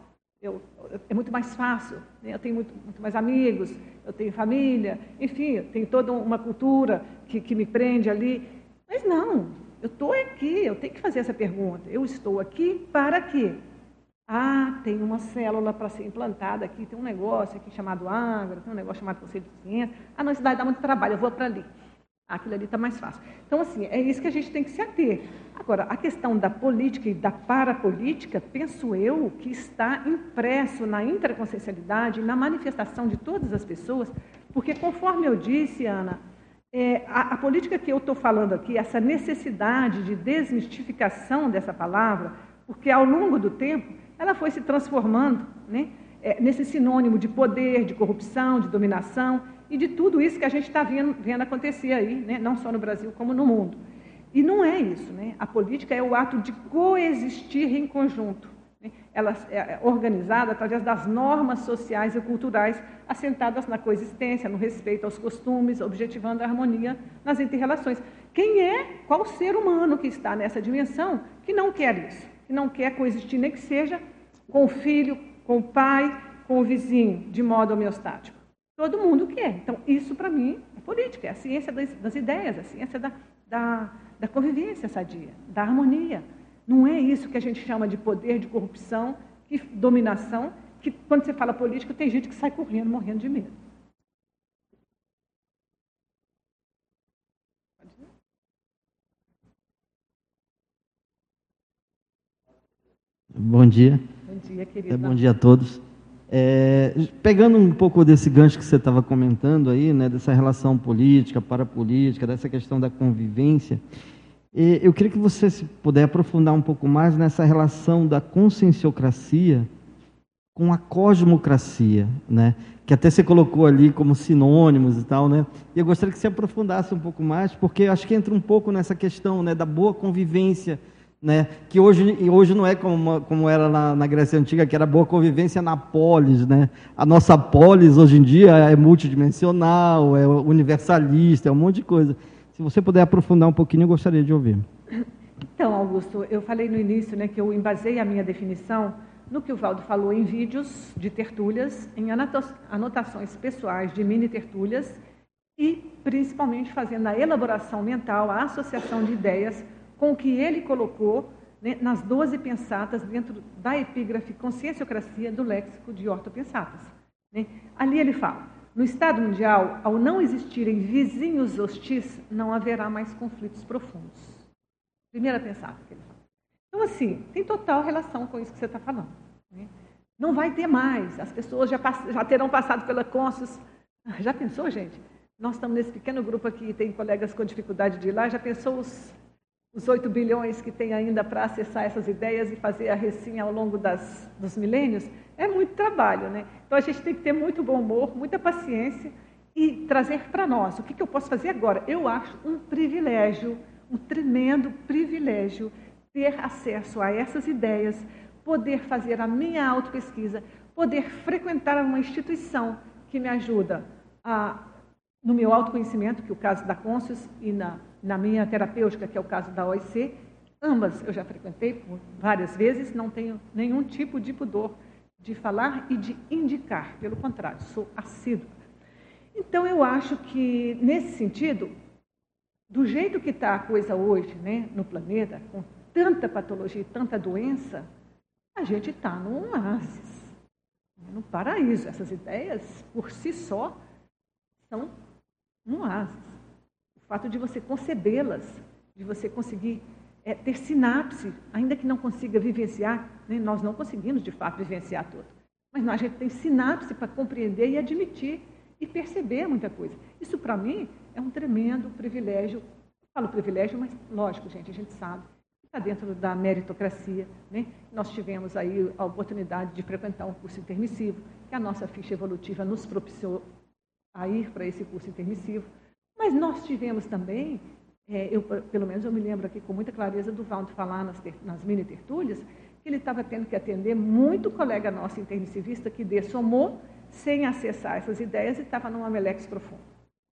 É muito mais fácil, né? Eu tenho muito mais amigos, eu tenho família, enfim, eu tenho toda uma cultura que me prende ali. Mas não, eu estou aqui, eu tenho que fazer essa pergunta. Eu estou aqui para quê? Tem uma célula para ser implantada aqui, tem um negócio aqui chamado Ágora, tem um negócio chamado Conselho de Ciência. Não, isso vai dar muito trabalho, eu vou para ali. Aquilo ali está mais fácil. Então, assim, é isso que a gente tem que se ater. Agora, a questão da política e da parapolítica, penso eu, que está impresso na intraconsciencialidade, na manifestação de todas as pessoas, porque, conforme eu disse, Ana, a política que eu estou falando aqui, essa necessidade de desmistificação dessa palavra, porque, ao longo do tempo, ela foi se transformando, né, nesse sinônimo de poder, de corrupção, de dominação, e de tudo isso que a gente está vendo acontecer aí, né? Não só no Brasil, como no mundo. E não é isso, né? A política é o ato de coexistir em conjunto, né? Ela é organizada através das normas sociais e culturais assentadas na coexistência, no respeito aos costumes, objetivando a harmonia nas inter-relações. Qual ser humano que está nessa dimensão que não quer isso, que não quer coexistir, nem que seja com o filho, com o pai, com o vizinho, de modo homeostático? Todo mundo quer. Então, isso, para mim, é política, é a ciência das ideias, a ciência da convivência sadia, da harmonia. Não é isso que a gente chama de poder, de corrupção, de dominação, que, quando você fala política, tem gente que sai correndo, morrendo de medo. Bom dia. Bom dia, querido. Bom dia a todos. Pegando um pouco desse gancho que você estava comentando aí, né, dessa relação política, parapolítica, dessa questão da convivência, eu queria que você, se puder, aprofundar um pouco mais nessa relação da conscienciocracia com a cosmocracia, né, que até você colocou ali como sinônimos e tal, né, e eu gostaria que você aprofundasse um pouco mais, porque eu acho que entra um pouco nessa questão, né, da boa convivência, né, que hoje não é como era na Grécia Antiga, que era boa convivência na polis, né? A nossa polis hoje em dia é multidimensional, é universalista, é um monte de coisa. Se você puder aprofundar um pouquinho, eu gostaria de ouvir. Então, Augusto, eu falei no início, né, que eu embasei a minha definição no que o Valdo falou em vídeos de tertúlias, em anotações pessoais de mini tertúlias e, principalmente, fazendo a elaboração mental, a associação de ideias com o que ele colocou, né, nas 12 pensatas dentro da epígrafe Conscienciocracia do léxico de Ortopensatas. Né? Ali ele fala: No Estado mundial, ao não existirem vizinhos hostis, não haverá mais conflitos profundos. Primeiro a pensar. Então, assim, tem total relação com isso que você está falando. Né? Não vai ter mais. As pessoas já terão passado pela Consus. Já pensou, gente? Nós estamos nesse pequeno grupo aqui, tem colegas com dificuldade de ir lá. Já pensou os 8 bilhões que tem ainda para acessar essas ideias e fazer a recinha ao longo dos milênios? É muito trabalho, né? Então, a gente tem que ter muito bom humor, muita paciência e trazer para nós. O que eu posso fazer agora? Eu acho um privilégio, um tremendo privilégio, ter acesso a essas ideias, poder fazer a minha autopesquisa, poder frequentar uma instituição que me ajuda no meu autoconhecimento, que é o caso da Consus, e na minha terapêutica, que é o caso da OIC. Ambas eu já frequentei por várias vezes, não tenho nenhum tipo de pudor de falar e de indicar, pelo contrário, sou assídua. Então, eu acho que, nesse sentido, do jeito que está a coisa hoje, né, no planeta, com tanta patologia e tanta doença, a gente está num oásis, num paraíso. Essas ideias, por si só, são um oásis. O fato de você concebê-las, de você conseguir ter sinapse, ainda que não consiga vivenciar, né, nós não conseguimos, de fato, vivenciar tudo, mas a gente tem sinapse para compreender e admitir e perceber muita coisa. Isso, para mim, é um tremendo privilégio. Eu falo privilégio, mas, lógico, gente, a gente sabe. Está dentro da meritocracia, né? Nós tivemos aí a oportunidade de frequentar um curso intermissivo, que a nossa ficha evolutiva nos propiciou a ir para esse curso intermissivo, mas nós tivemos também, pelo menos eu me lembro aqui com muita clareza do Valdo falar nas mini-tertúlias, que ele estava tendo que atender muito colega nosso intermissivista que dessomou sem acessar essas ideias e estava numa melex profunda.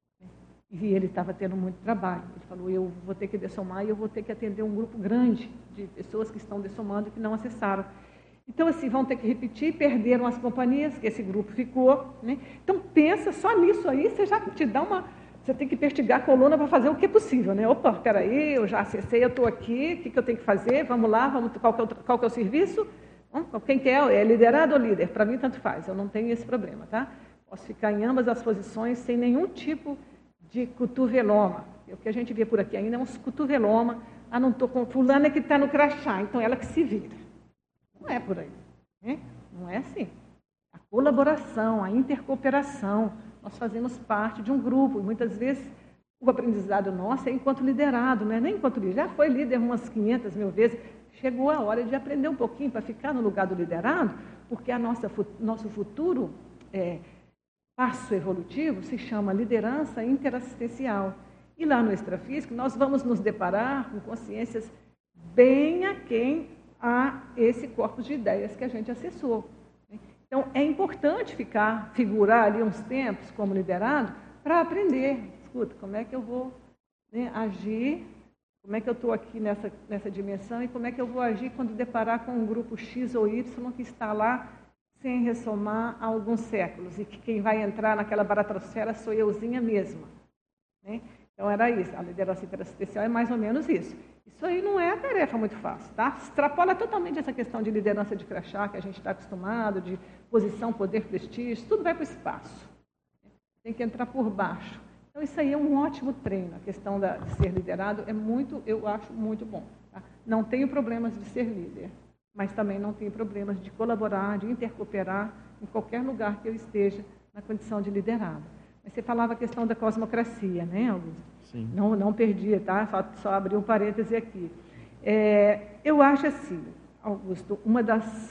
E ele estava tendo muito trabalho. Ele falou, eu vou ter que dessomar e eu vou ter que atender um grupo grande de pessoas que estão dessomando e que não acessaram. Então, assim, vão ter que repetir, perderam as companhias, que esse grupo ficou. Né? Então, pensa só nisso aí, você já te dá você tem que investigar a coluna para fazer o que é possível. Né? Opa, peraí, eu já acessei, eu estou aqui, o que eu tenho que fazer? Vamos lá, qual que é o serviço? Quem que é liderado ou líder? Para mim, tanto faz, eu não tenho esse problema. Tá? Posso ficar em ambas as posições sem nenhum tipo de cotoveloma. O que a gente vê por aqui ainda é uns cotoveloma. Não estou com fulana que está no crachá, então ela que se vira. Não é por aí. Né? Não é assim. A colaboração, a intercooperação, nós fazemos parte de um grupo, e muitas vezes o aprendizado nosso é enquanto liderado, não é nem enquanto líder. Já foi líder umas 500 mil vezes, chegou a hora de aprender um pouquinho para ficar no lugar do liderado, porque nosso futuro passo evolutivo se chama liderança interassistencial. E lá no extrafísico nós vamos nos deparar com consciências bem aquém a esse corpus de ideias que a gente acessou. Então, é importante figurar ali uns tempos como liderado para aprender. Escuta, como é que eu vou agir, como é que eu estou aqui nessa dimensão e como é que eu vou agir quando deparar com um grupo X ou Y que está lá sem ressomar há alguns séculos, e que quem vai entrar naquela baratrosfera sou euzinha mesma. Né? Então, era isso. A liderança interassistencial é mais ou menos isso. Isso aí não é tarefa muito fácil, tá? Extrapola totalmente essa questão de liderança de crachá, que a gente está acostumado, de posição, poder, prestígio, tudo vai para o espaço. Tem que entrar por baixo. Então, isso aí é um ótimo treino. A questão de ser liderado eu acho muito bom. Tá? Não tenho problemas de ser líder, mas também não tenho problemas de colaborar, de intercooperar em qualquer lugar que eu esteja na condição de liderado. Mas você falava a questão da cosmocracia, né, Augusto? Sim. Não perdi, tá? Só abri um parêntese aqui. Eu acho assim, Augusto, uma das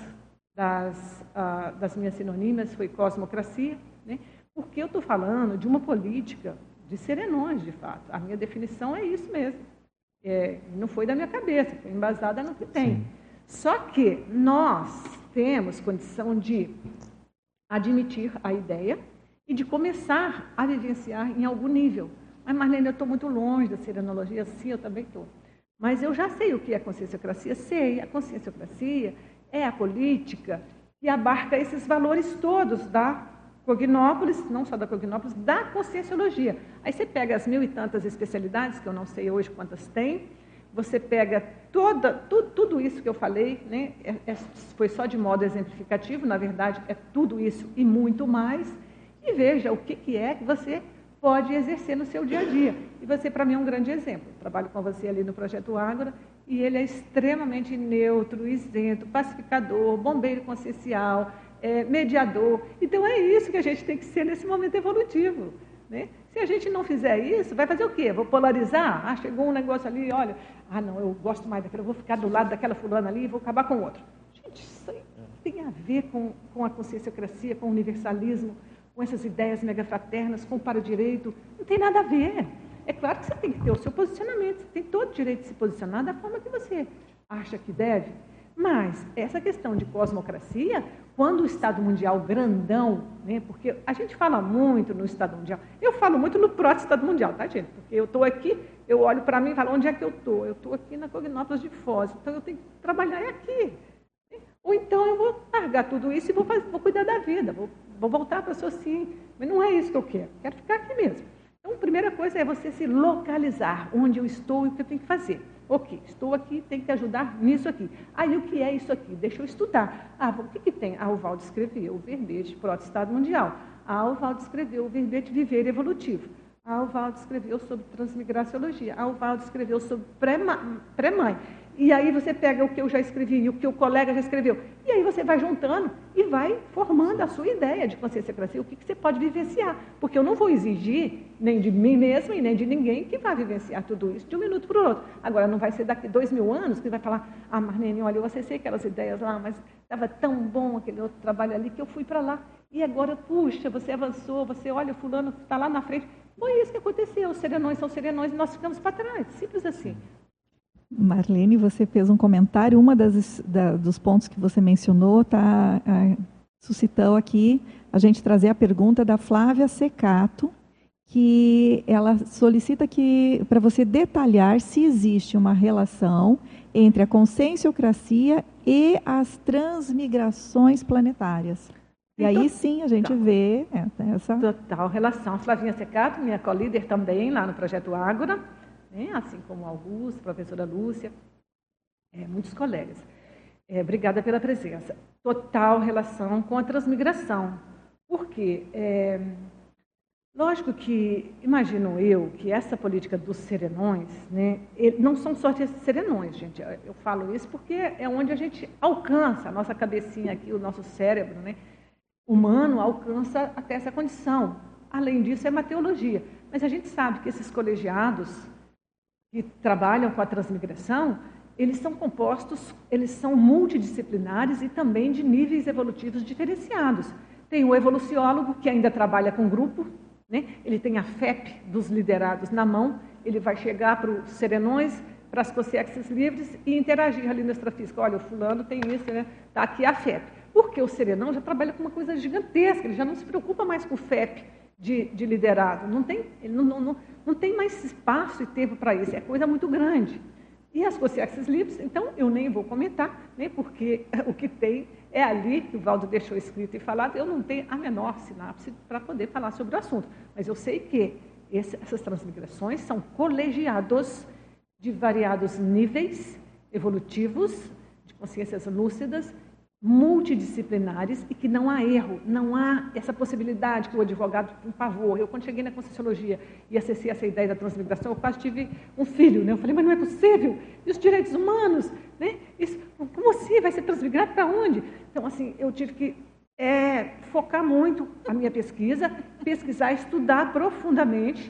minhas sinonímias foi cosmocracia, né? Porque eu estou falando de uma política de serenões, de fato. A minha definição é isso mesmo. Não foi da minha cabeça, foi embasada no que tem. Sim. Só que nós temos condição de admitir a ideia e de começar a vivenciar em algum nível. Mas, Marlene, eu estou muito longe da serenologia. Sim, eu também estou. Mas eu já sei o que é a conscienciocracia. Sei, a conscienciocracia é a política que abarca esses valores todos da Cognópolis, não só da Cognópolis, da conscienciologia. Aí você pega as 1000 e tantas especialidades, que eu não sei hoje quantas tem, você pega tudo isso que eu falei, né? Foi só de modo exemplificativo, na verdade, é tudo isso e muito mais, e veja o que é que você pode exercer no seu dia a dia. E você, para mim, é um grande exemplo. Eu trabalho com você ali no Projeto Ágora, e ele é extremamente neutro, isento, pacificador, bombeiro consciencial, mediador. Então, é isso que a gente tem que ser nesse momento evolutivo, né? Se a gente não fizer isso, vai fazer o quê? Vou polarizar? Chegou um negócio ali, olha, não, eu gosto mais daquela, eu vou ficar do lado daquela fulana ali e vou acabar com o outro. Gente, isso aí tem a ver com a conscienciocracia, com o universalismo, com essas ideias megafraternas, com o para-direito. Não tem nada a ver. É claro que você tem que ter o seu posicionamento, você tem todo o direito de se posicionar da forma que você acha que deve. Mas essa questão de cosmocracia, quando o Estado Mundial grandão, né, porque a gente fala muito no Estado Mundial, eu falo muito no proto-Estado Mundial, tá, gente? Porque eu estou aqui, eu olho para mim e falo, onde é que eu estou? Eu estou aqui na Cognópolis de Foz, então eu tenho que trabalhar aqui. Ou então eu vou largar tudo isso e vou cuidar da vida, vou voltar para a Socin. Mas não é isso que eu quero ficar aqui mesmo. Então, a primeira coisa é você se localizar, onde eu estou e o que eu tenho que fazer. Ok, estou aqui, tem que ajudar nisso aqui. Aí, o que é isso aqui? Deixa eu estudar. O que tem? O Valdo escreveu o verbete Proto-Estado Mundial. O Valdo escreveu o verbete Viver Evolutivo. O Valdo escreveu sobre transmigraciologia. O Valdo escreveu sobre pré-mãe. E aí você pega o que eu já escrevi e o que o colega já escreveu. E aí você vai juntando e vai formando a sua ideia de conscienciocracia, o que você pode vivenciar. Porque eu não vou exigir, nem de mim mesma e nem de ninguém, que vá vivenciar tudo isso de um minuto para o outro. Agora, não vai ser daqui 2000 anos que vai falar, Marlene, olha, eu acessei aquelas ideias lá, mas estava tão bom aquele outro trabalho ali que eu fui para lá. E agora, puxa, você avançou, você olha, fulano está lá na frente. Foi isso que aconteceu, os serenões são serenões e nós ficamos para trás, simples assim. Marlene, você fez um comentário, dos pontos que você mencionou suscitou aqui a gente trazer a pergunta da Flávia Secato, que ela solicita para você detalhar se existe uma relação entre a conscienciocracia e as transmigrações planetárias. E então, aí sim a gente vê essa... Total relação. Flavinha Secato, minha co-líder também lá no Projeto Ágora, assim como Augusto, professora Lúcia, muitos colegas. Obrigada pela presença. Total relação com a transmigração. Por quê? Lógico que, imagino eu, que essa política dos serenões, né, não são só esses serenões, gente. Eu falo isso porque é onde a gente alcança, a nossa cabecinha aqui, o nosso cérebro, né, humano alcança até essa condição. Além disso, é uma teologia. Mas a gente sabe que esses colegiados que trabalham com a transmigração, eles são compostos, eles são multidisciplinares e também de níveis evolutivos diferenciados. Tem o evoluciólogo, que ainda trabalha com grupo, né? Ele tem a FEP dos liderados na mão, ele vai chegar para os serenões, para as consciências livres e interagir ali na extrafísica. Olha, o fulano tem isso, né? Está aqui a FEP. Porque o serenão já trabalha com uma coisa gigantesca, ele já não se preocupa mais com o FEP de liderado, ele não tem mais espaço e tempo para isso, é coisa muito grande. E as consciências livres, então, eu nem vou comentar, né, porque o que tem é ali, que o Valdo deixou escrito e falado, eu não tenho a menor sinapse para poder falar sobre o assunto. Mas eu sei que essas transmigrações são colegiados de variados níveis evolutivos, de consciências lúcidas, multidisciplinares e que não há erro, não há essa possibilidade que o advogado tem um pavor. Eu, quando cheguei na Conscienciologia e acessei essa ideia da transmigração, eu quase tive um filho, né? Eu falei, mas não é possível, e os direitos humanos, né? Isso, como assim? Vai ser transmigrado para onde? Então, assim, eu tive que focar muito a minha pesquisa, pesquisar, estudar profundamente,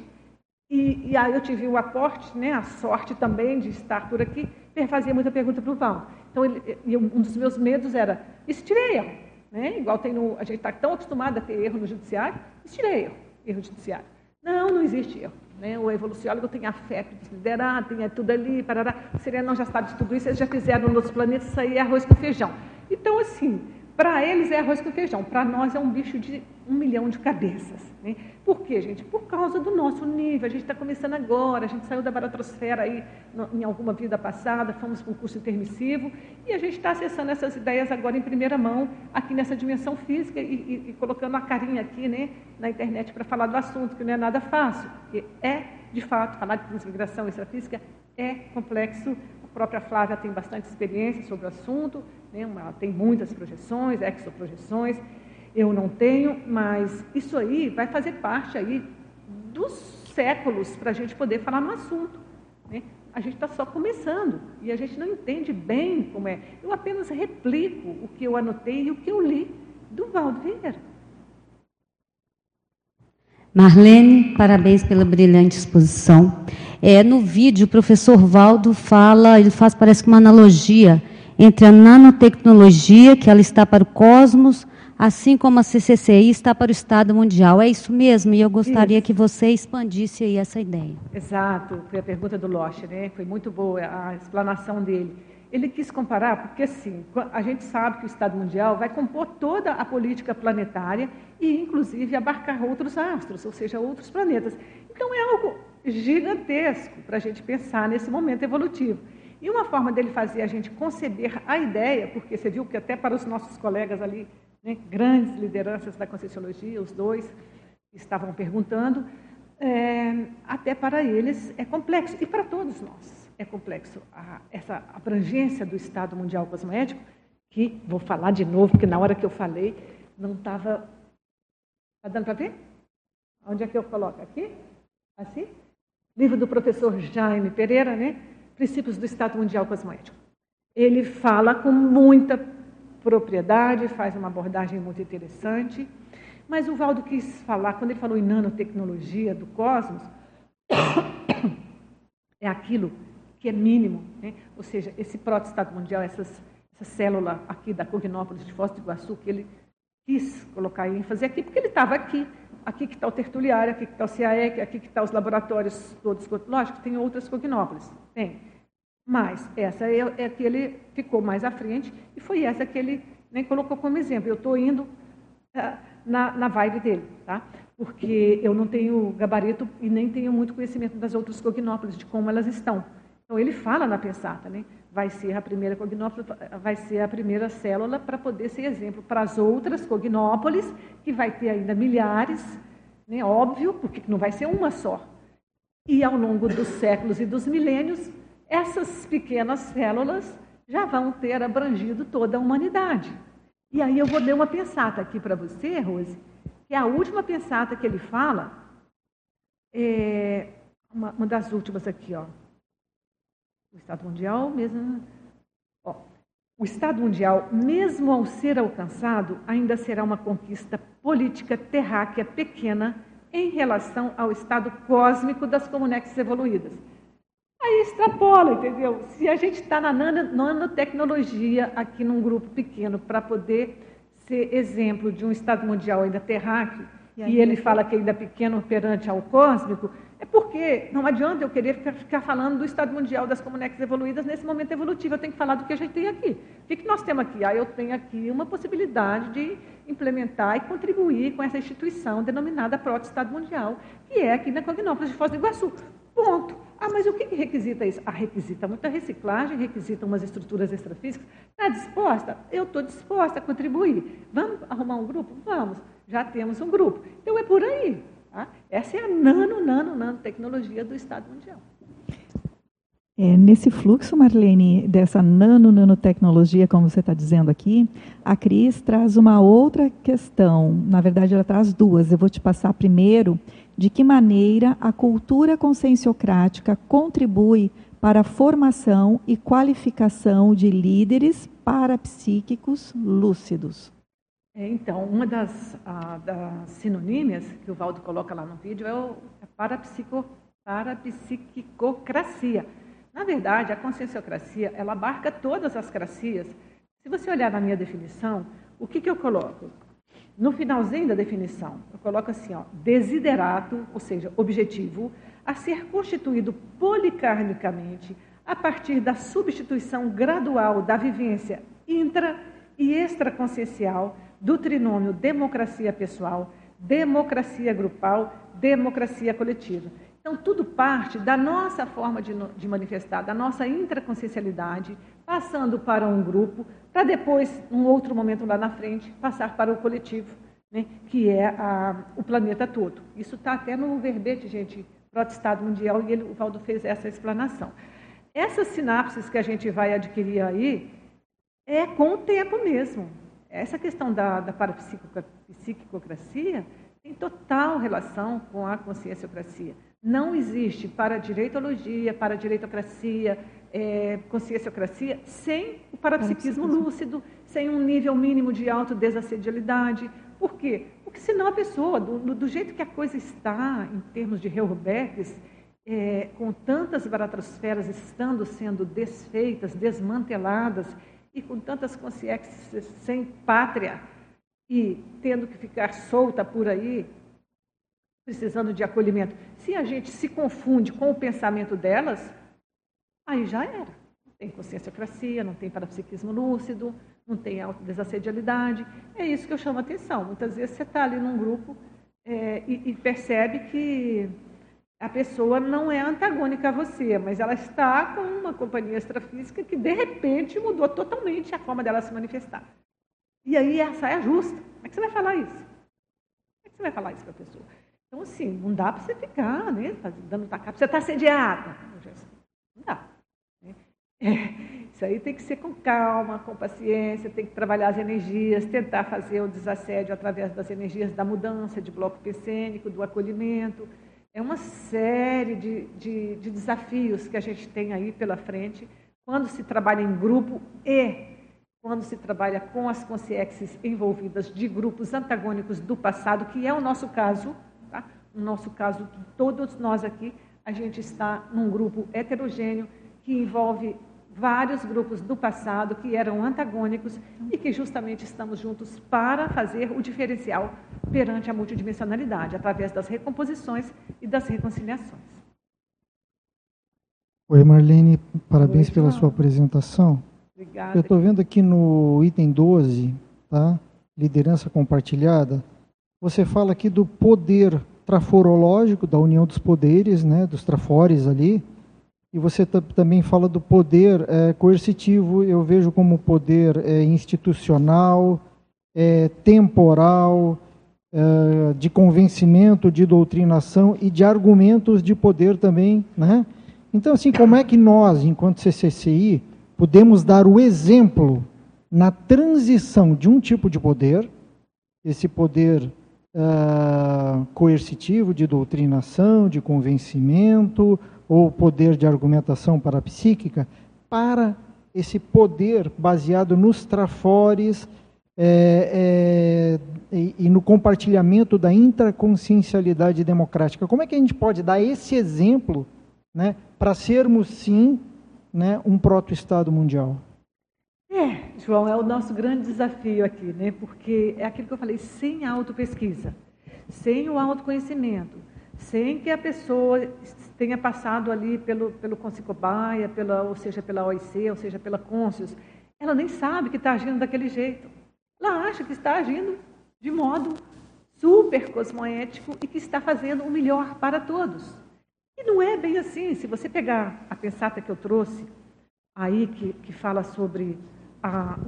e aí eu tive o aporte, né? A sorte também de estar por aqui, fazia muita pergunta para o Valdo. Então, um dos meus medos era, e se tirei erro? Né? Igual a gente está tão acostumado a ter erro no judiciário, e se tirei erro judiciário? Não existe erro. Né? O evoluciólogo tem a FEP de liderar, tem tudo ali, parará. O serenão já sabe de tudo isso, eles já fizeram nos planetas, isso aí é arroz com feijão. Então, assim, para eles é arroz com feijão, para nós é um bicho de 1 milhão de cabeças. Né? Por quê, gente? Por causa do nosso nível, a gente está começando agora, a gente saiu da baratrosfera aí em alguma vida passada, fomos para um curso intermissivo, e a gente está acessando essas ideias agora em primeira mão, aqui nessa dimensão física, e colocando a carinha aqui, né, na internet para falar do assunto, que não é nada fácil, porque de fato, falar de transmigração extrafísica é complexo. A própria Flávia tem bastante experiência sobre o assunto, né, tem muitas projeções, exoprojeções. eu não tenho, mas isso aí vai fazer parte aí dos séculos para a gente poder falar no assunto, né? A gente está só começando e a gente não entende bem como é. Eu apenas replico o que eu anotei e o que eu li do Valdo Vieira. Marlene, parabéns pela brilhante exposição. No vídeo, o professor Valdo fala, ele faz, parece que uma analogia entre a nanotecnologia, que ela está para o cosmos, assim como a CCCI está para o Estado Mundial. É isso mesmo? E eu gostaria que você expandisse aí essa ideia. Exato, foi a pergunta do Loche, né? Foi muito boa a explanação dele. Ele quis comparar, porque assim, a gente sabe que o Estado Mundial vai compor toda a política planetária e, inclusive, abarcar outros astros, ou seja, outros planetas. Então, é algo gigantesco para a gente pensar nesse momento evolutivo. E uma forma dele fazer a gente conceber a ideia, porque você viu que até para os nossos colegas ali, né, grandes lideranças da Conscienciologia, os dois estavam perguntando, até para eles é complexo, e para todos nós é complexo. Essa abrangência do Estado Mundial Cosmoético, que, vou falar de novo, porque na hora que eu falei, não estava... Está dando para ver? Onde é que eu coloco? Aqui? Assim? Livro do professor Jaime Pereira, né? Princípios do Estado Mundial Cosmoético. Ele fala com muita propriedade, faz uma abordagem muito interessante, mas o Valdo quis falar, quando ele falou em nanotecnologia do cosmos, é aquilo que é mínimo, né? Ou seja, esse proto-Estado Mundial, essa célula aqui da Cognópolis de Foz do Iguaçu, que ele quis colocar ênfase aqui, porque ele estava aqui que está o Tertuliário, aqui que está o CAEC, aqui que está os laboratórios todos, lógico, tem outras Cognópolis, tem. Mas essa é que ele ficou mais à frente e foi essa que ele nem colocou como exemplo. Eu estou indo na vibe dele, tá? Porque eu não tenho gabarito e nem tenho muito conhecimento das outras Cognópolis, de como elas estão. Então, ele fala na Pensata, né? Vai ser a primeira Cognópolis, vai ser a primeira célula para poder ser exemplo para as outras Cognópolis, que vai ter ainda milhares, né? Óbvio, porque não vai ser uma só. E ao longo dos séculos e dos milênios, essas pequenas células já vão ter abrangido toda a humanidade. E aí eu vou ler uma pensata aqui para você, Rose, que é a última pensata que ele fala, uma das últimas aqui, ó. O Estado Mundial, mesmo... Ó, o Estado Mundial, mesmo ao ser alcançado, ainda será uma conquista política terráquea pequena em relação ao estado cósmico das comunidades evoluídas. Aí extrapola, entendeu? Se a gente está na nanotecnologia aqui num grupo pequeno para poder ser exemplo de um Estado Mundial ainda terráqueo, e ele fala que ainda é pequeno perante ao cósmico, é porque não adianta eu querer ficar falando do Estado Mundial das comunidades evoluídas nesse momento evolutivo, eu tenho que falar do que a gente tem aqui. O que nós temos aqui? Eu tenho aqui uma possibilidade de implementar e contribuir com essa instituição denominada Proto-Estado Mundial, que é aqui na Cognópolis de Foz do Iguaçu. Ponto. Mas o que requisita isso? Requisita muita reciclagem, requisita umas estruturas extrafísicas. Está disposta? Eu estou disposta a contribuir. Vamos arrumar um grupo? Vamos. Já temos um grupo. Então, é por aí. Tá? Essa é a nanotecnologia do Estado Mundial. Nesse fluxo, Marlene, dessa nanotecnologia, como você está dizendo aqui, a Cris traz uma outra questão. Na verdade, ela traz duas. Eu vou te passar primeiro de que maneira a cultura conscienciocrática contribui para a formação e qualificação de líderes parapsíquicos lúcidos. Então, uma das sinonímias que o Valdo coloca lá no vídeo é a parapsiquicocracia. Na verdade, a conscienciocracia, ela abarca todas as cracias. Se você olhar na minha definição, o que eu coloco? No finalzinho da definição, eu coloco assim, desiderato, ou seja, objetivo, a ser constituído policarnicamente a partir da substituição gradual da vivência intra- e extraconsciencial do trinômio democracia pessoal, democracia grupal, democracia coletiva. Então, tudo parte da nossa forma de manifestar, da nossa intraconsciencialidade, passando para um grupo, para depois, num outro momento lá na frente, passar para o coletivo, né, que é o planeta todo. Isso está até no verbete, gente, Proto-Estado Mundial, e o Valdo fez essa explanação. Essas sinapses que a gente vai adquirir aí, é com o tempo mesmo. Essa questão da parapsiquicocracia tem total relação com a conscienciocracia. Não existe paradireitologia, paradireitocracia, conscienciocracia sem o parapsiquismo lúcido, sem um nível mínimo de autodesassedialidade. Por quê? Porque senão a pessoa, do jeito que a coisa está, em termos de Heubergs, com tantas baratrosferas sendo desfeitas, desmanteladas, e com tantas consciências sem pátria, e tendo que ficar solta por aí, precisando de acolhimento. Se a gente se confunde com o pensamento delas, aí já era. Não tem conscienciocracia, não tem parapsiquismo lúcido, não tem autodesassedialidade. É isso que eu chamo a atenção. Muitas vezes você está ali num grupo e percebe que a pessoa não é antagônica a você, mas ela está com uma companhia extrafísica que, de repente, mudou totalmente a forma dela se manifestar. E aí, essa é a justa. Como é que você vai falar isso? Como é que você vai falar isso para a pessoa? Então, assim, não dá para você ficar, né, dando tacar. Você está assediada. Não dá. Né? Isso aí tem que ser com calma, com paciência, tem que trabalhar as energias, tentar fazer o desassédio através das energias da mudança, de bloco pensênico, do acolhimento. É uma série de desafios que a gente tem aí pela frente quando se trabalha em grupo e quando se trabalha com as consciências envolvidas de grupos antagônicos do passado, que é o nosso caso, tá? O nosso caso, todos nós aqui, a gente está num grupo heterogêneo que envolve vários grupos do passado que eram antagônicos e que justamente estamos juntos para fazer o diferencial perante a multidimensionalidade, através das recomposições e das reconciliações. Oi, Marlene, parabéns pela sua apresentação. Obrigada. Eu estou vendo aqui no item 12, tá? Liderança compartilhada, você fala aqui do poder traforológico, da união dos poderes, né, dos trafores ali, e você também fala do poder coercitivo, eu vejo como poder institucional, temporal, de convencimento, de doutrinação e de argumentos de poder também, né? Então, assim, como é que nós, enquanto CCCI, podemos dar o exemplo na transição de um tipo de poder, esse poder coercitivo, de doutrinação, de convencimento, ou poder de argumentação parapsíquica, para esse poder baseado nos trafores e no compartilhamento da intraconsciencialidade democrática. Como é que a gente pode dar esse exemplo, né, para sermos, sim, né, um proto-estado mundial? João, é o nosso grande desafio aqui, né? Porque é aquilo que eu falei, sem a autopesquisa, sem o autoconhecimento, sem que a pessoa tenha passado ali pelo Consicobaia, ou seja, pela OIC, ou seja, pela Conscius, ela nem sabe que está agindo daquele jeito. Ela acha que está agindo de modo super cosmoético e que está fazendo o melhor para todos. E não é bem assim. Se você pegar a pensata que eu trouxe, aí que fala sobre a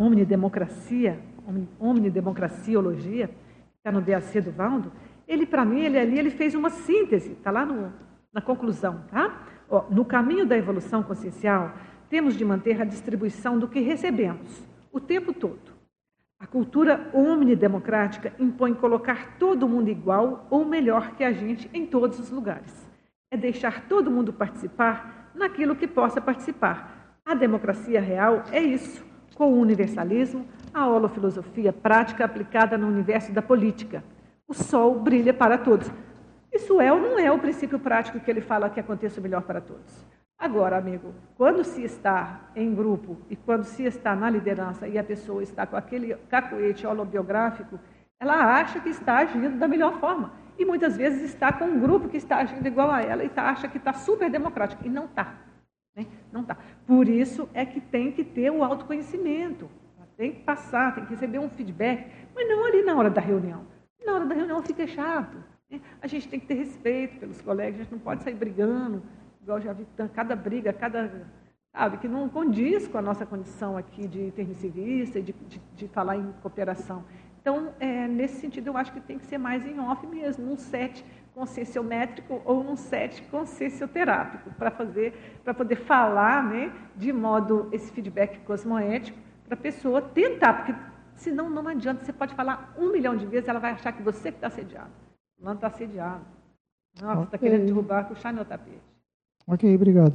omnidemocraciologia, que está no DAC do Valdo, ele, para mim, ele fez uma síntese, está lá na conclusão, tá? No caminho da evolução consciencial, temos de manter a distribuição do que recebemos o tempo todo. A cultura omnidemocrática impõe colocar todo mundo igual ou melhor que a gente em todos os lugares. É deixar todo mundo participar naquilo que possa participar. A democracia real é isso, com o universalismo, a holofilosofia prática aplicada no universo da política. O sol brilha para todos. Isso é ou não é o princípio prático que ele fala que aconteça o melhor para todos? Agora, amigo, quando se está em grupo e quando se está na liderança e a pessoa está com aquele cacoete holobiográfico, ela acha que está agindo da melhor forma. E muitas vezes está com um grupo que está agindo igual a ela e acha que está super democrático. E não está. Né? Não está. Por isso é que tem que ter o autoconhecimento. Tem que passar, tem que receber um feedback, mas não ali na hora da reunião. Na hora da reunião fica chato. Né? A gente tem que ter respeito pelos colegas, a gente não pode sair brigando, igual já vi cada briga, sabe, que não condiz com a nossa condição aqui de intermissivista e de falar em cooperação. Então, nesse sentido, eu acho que tem que ser mais em off mesmo, num set conscienciométrico ou num set consciencioterápico, para poder falar, né, de modo, esse feedback cosmoético, para a pessoa tentar, porque Senão, não adianta. Você pode falar 1 milhão de vezes, ela vai achar que você que está assediado. Não está assediado. Não, você está querendo derrubar, puxar meu tapete. Ok, obrigado.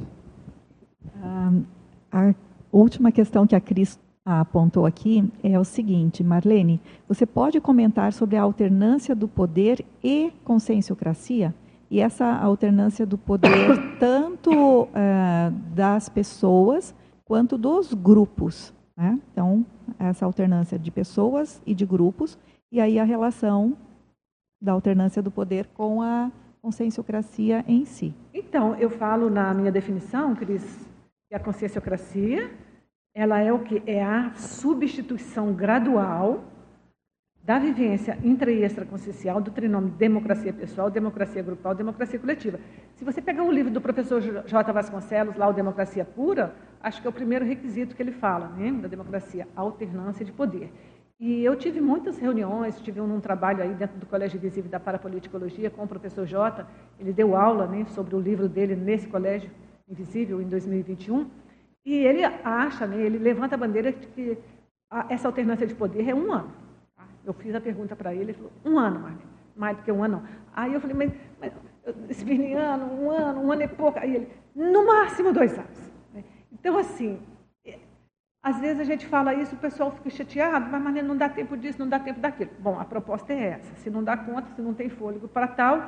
A última questão que a Cris apontou aqui é o seguinte, Marlene, você pode comentar sobre a alternância do poder e conscienciocracia? E essa alternância do poder tanto das pessoas quanto dos grupos, né? Então, essa alternância de pessoas e de grupos, e aí a relação da alternância do poder com a conscienciocracia em si. Então, eu falo na minha definição, Cris, que a conscienciocracia, ela é o que? É a substituição gradual da vivência intra e extraconsciencial do trinômio democracia pessoal, democracia grupal, democracia coletiva. Se você pegar o livro do professor J. Vasconcelos, lá o Democracia Pura, acho que é o primeiro requisito que ele fala, né, da democracia, alternância de poder. E eu tive muitas reuniões, tive um trabalho aí dentro do Colégio Invisível da Parapoliticologia com o professor J. Ele deu aula, né, sobre o livro dele nesse Colégio Invisível em 2021. E ele acha, né, ele levanta a bandeira de que essa alternância de poder é 1 ano. Eu fiz a pergunta para ele, ele falou, 1 ano, Marlene, mais do que 1 ano não. Aí eu falei, mas esse virniano, 1 ano e pouco. Aí ele, no máximo 2 anos. Então, assim, às vezes a gente fala isso, o pessoal fica chateado, mas Marlene, não dá tempo disso, não dá tempo daquilo. Bom, a proposta é essa, se não dá conta, se não tem fôlego para tal,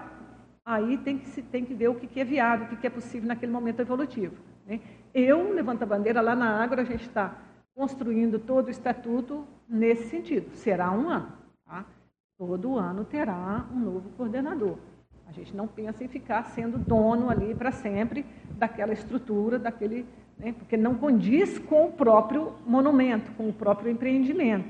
aí tem que ver o que é viável, o que é possível naquele momento evolutivo, né? Eu levanto a bandeira, lá na Ágora a gente está construindo todo o estatuto nesse sentido. Será 1 ano. Tá? Todo ano terá um novo coordenador. A gente não pensa em ficar sendo dono ali para sempre daquela estrutura, daquele, né, porque não condiz com o próprio monumento, com o próprio empreendimento.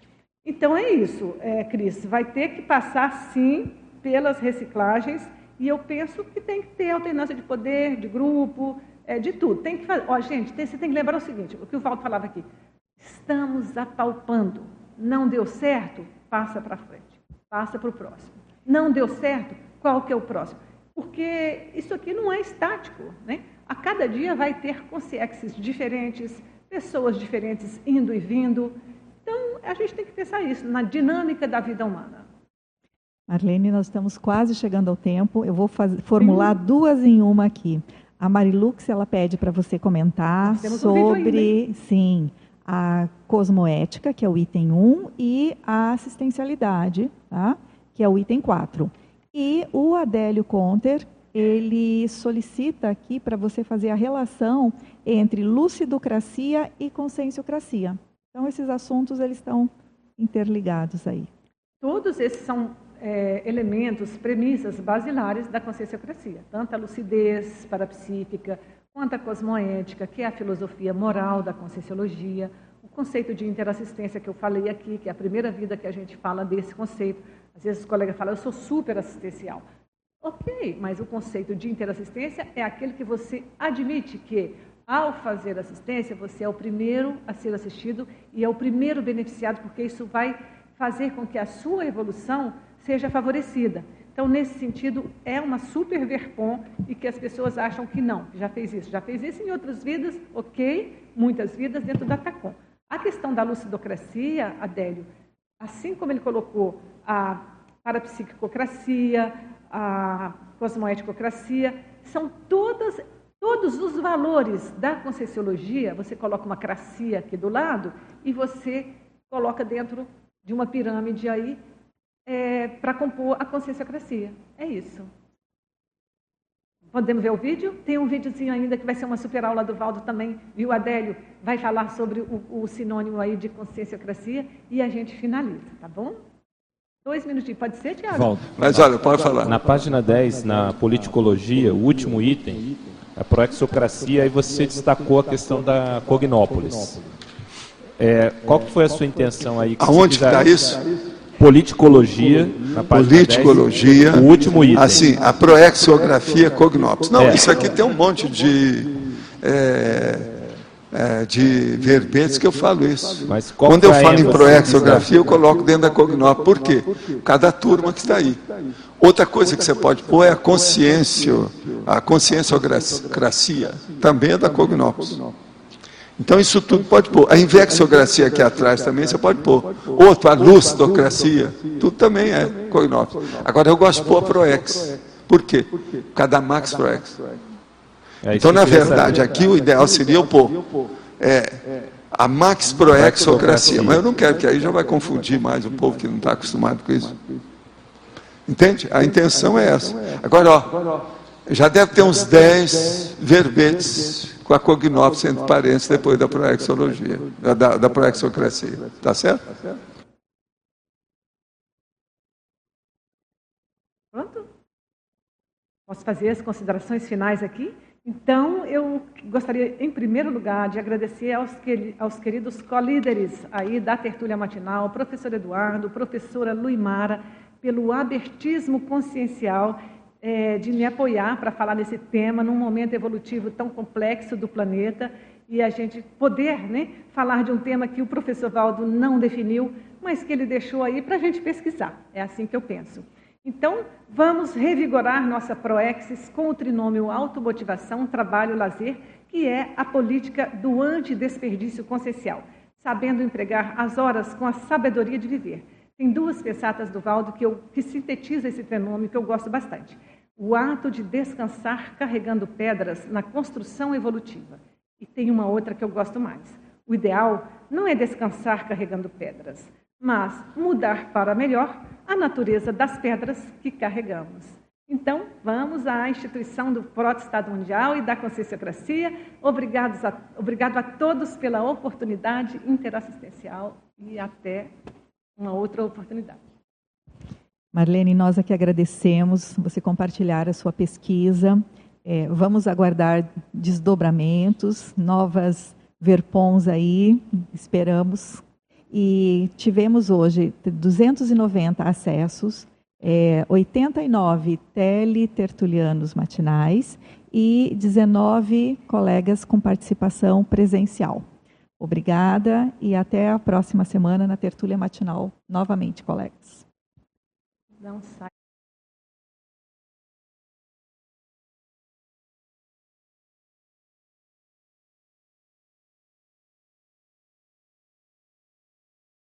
Então é isso, Cris, vai ter que passar sim pelas reciclagens e eu penso que tem que ter alternância de poder, de grupo, de tudo. Tem que fazer. Ó, gente, você tem que lembrar o seguinte, o que o Valdo falava aqui. Estamos apalpando. Não deu certo? Passa para frente. Passa para o próximo. Não deu certo? Qual que é o próximo? Porque isso aqui não é estático, né? A cada dia vai ter consciências diferentes, pessoas diferentes indo e vindo. Então, a gente tem que pensar isso, na dinâmica da vida humana. Marlene, nós estamos quase chegando ao tempo. Eu vou formular 2 em 1 aqui. A Marilux, ela pede para você comentar sobre, sim, a cosmoética, que é o item 1, e a assistencialidade, tá? Que é o item 4. E o Adélio Conter, ele solicita aqui para você fazer a relação entre lucidocracia e conscienciocracia. Então, esses assuntos, eles estão interligados aí. Todos esses são elementos, premissas basilares da conscienciocracia, tanto a lucidez parapsíquica, quanto a cosmoética, que é a filosofia moral da conscienciologia, o conceito de interassistência que eu falei aqui, que é a primeira vida que a gente fala desse conceito. Às vezes os colegas falam, eu sou super assistencial. Ok, mas o conceito de interassistência é aquele que você admite que, ao fazer assistência, você é o primeiro a ser assistido e é o primeiro beneficiado, porque isso vai fazer com que a sua evolução seja favorecida. Então, nesse sentido, é uma super verpom e que as pessoas acham que não, já fez isso em outras vidas, ok, muitas vidas dentro da TACOM. A questão da lucidocracia, Adélio, assim como ele colocou a parapsiquicocracia, a cosmoeticocracia, são todos os valores da conscienciologia, você coloca uma cracia aqui do lado e você coloca dentro de uma pirâmide aí, para compor a conscienciocracia. É isso. Podemos ver o vídeo? Tem um videozinho ainda que vai ser uma super aula do Valdo também, viu, Adélio? Vai falar sobre o sinônimo aí de conscienciocracia e a gente finaliza, tá bom? 2 minutinhos, pode ser, Tiago? Valdo. Mas olha, pode falar. Na página 10, na politicologia, o último item, a proexocracia, aí você destacou a questão da Cognópolis. Qual que foi a sua intenção aí? Aonde está isso? Politicologia, na página Politicologia, 10, o último item. Assim, a proexografia Cognópolis. Não, isso aqui tem um monte de verbetes que eu falo isso. Mas quando eu falo em proexografia, eu coloco dentro da Cognópolis. Por quê? Cada turma que está aí. Outra coisa que você pode pôr é a conscienciocracia, também é da Cognópolis. Então, isso tudo pode pôr. A invexografia aqui atrás também você pode pôr. Outro, a lucidocracia, tudo também é cognópolis. Agora, eu gosto de pôr a ProEx. Por quê? Por causa da Max ProEx. Então, na verdade, aqui o ideal seria eu pôr a Max Proexocracia. Mas eu não quero, que aí já vai confundir mais o povo que não está acostumado com isso. Entende? A intenção é essa. Agora, ó, já deve ter uns 10 verbetes com a cognópolis entre parênteses depois da proexologia, da proexocracia. Tá certo? Pronto? Posso fazer as considerações finais aqui? Então, eu gostaria, em primeiro lugar, de agradecer aos queridos colíderes aí da Tertúlia Matinal, professor Eduardo, professora Luimara, pelo abertismo consciencial de me apoiar para falar nesse tema, num momento evolutivo tão complexo do planeta, e a gente poder falar de um tema que o professor Valdo não definiu, mas que ele deixou aí para a gente pesquisar. É assim que eu penso. Então, vamos revigorar nossa Proexis com o trinômio automotivação, trabalho, lazer, que é a política do antidesperdício consciencial, sabendo empregar as horas com a sabedoria de viver. Tem duas pensatas do Valdo que sintetiza esse trinômio que eu gosto bastante. O ato de descansar carregando pedras na construção evolutiva. E tem uma outra que eu gosto mais. O ideal não é descansar carregando pedras, mas mudar para melhor a natureza das pedras que carregamos. Então, vamos à instituição do Proto-Estado Mundial e da Conscienciocracia. Obrigado a todos pela oportunidade interassistencial e até uma outra oportunidade. Marlene, nós aqui agradecemos você compartilhar a sua pesquisa. Vamos aguardar desdobramentos, novas verpons aí, esperamos. E tivemos hoje 290 acessos, 89 teletertulianos matinais e 19 colegas com participação presencial. Obrigada e até a próxima semana na Tertúlia Matinal, novamente, colegas. Não sai.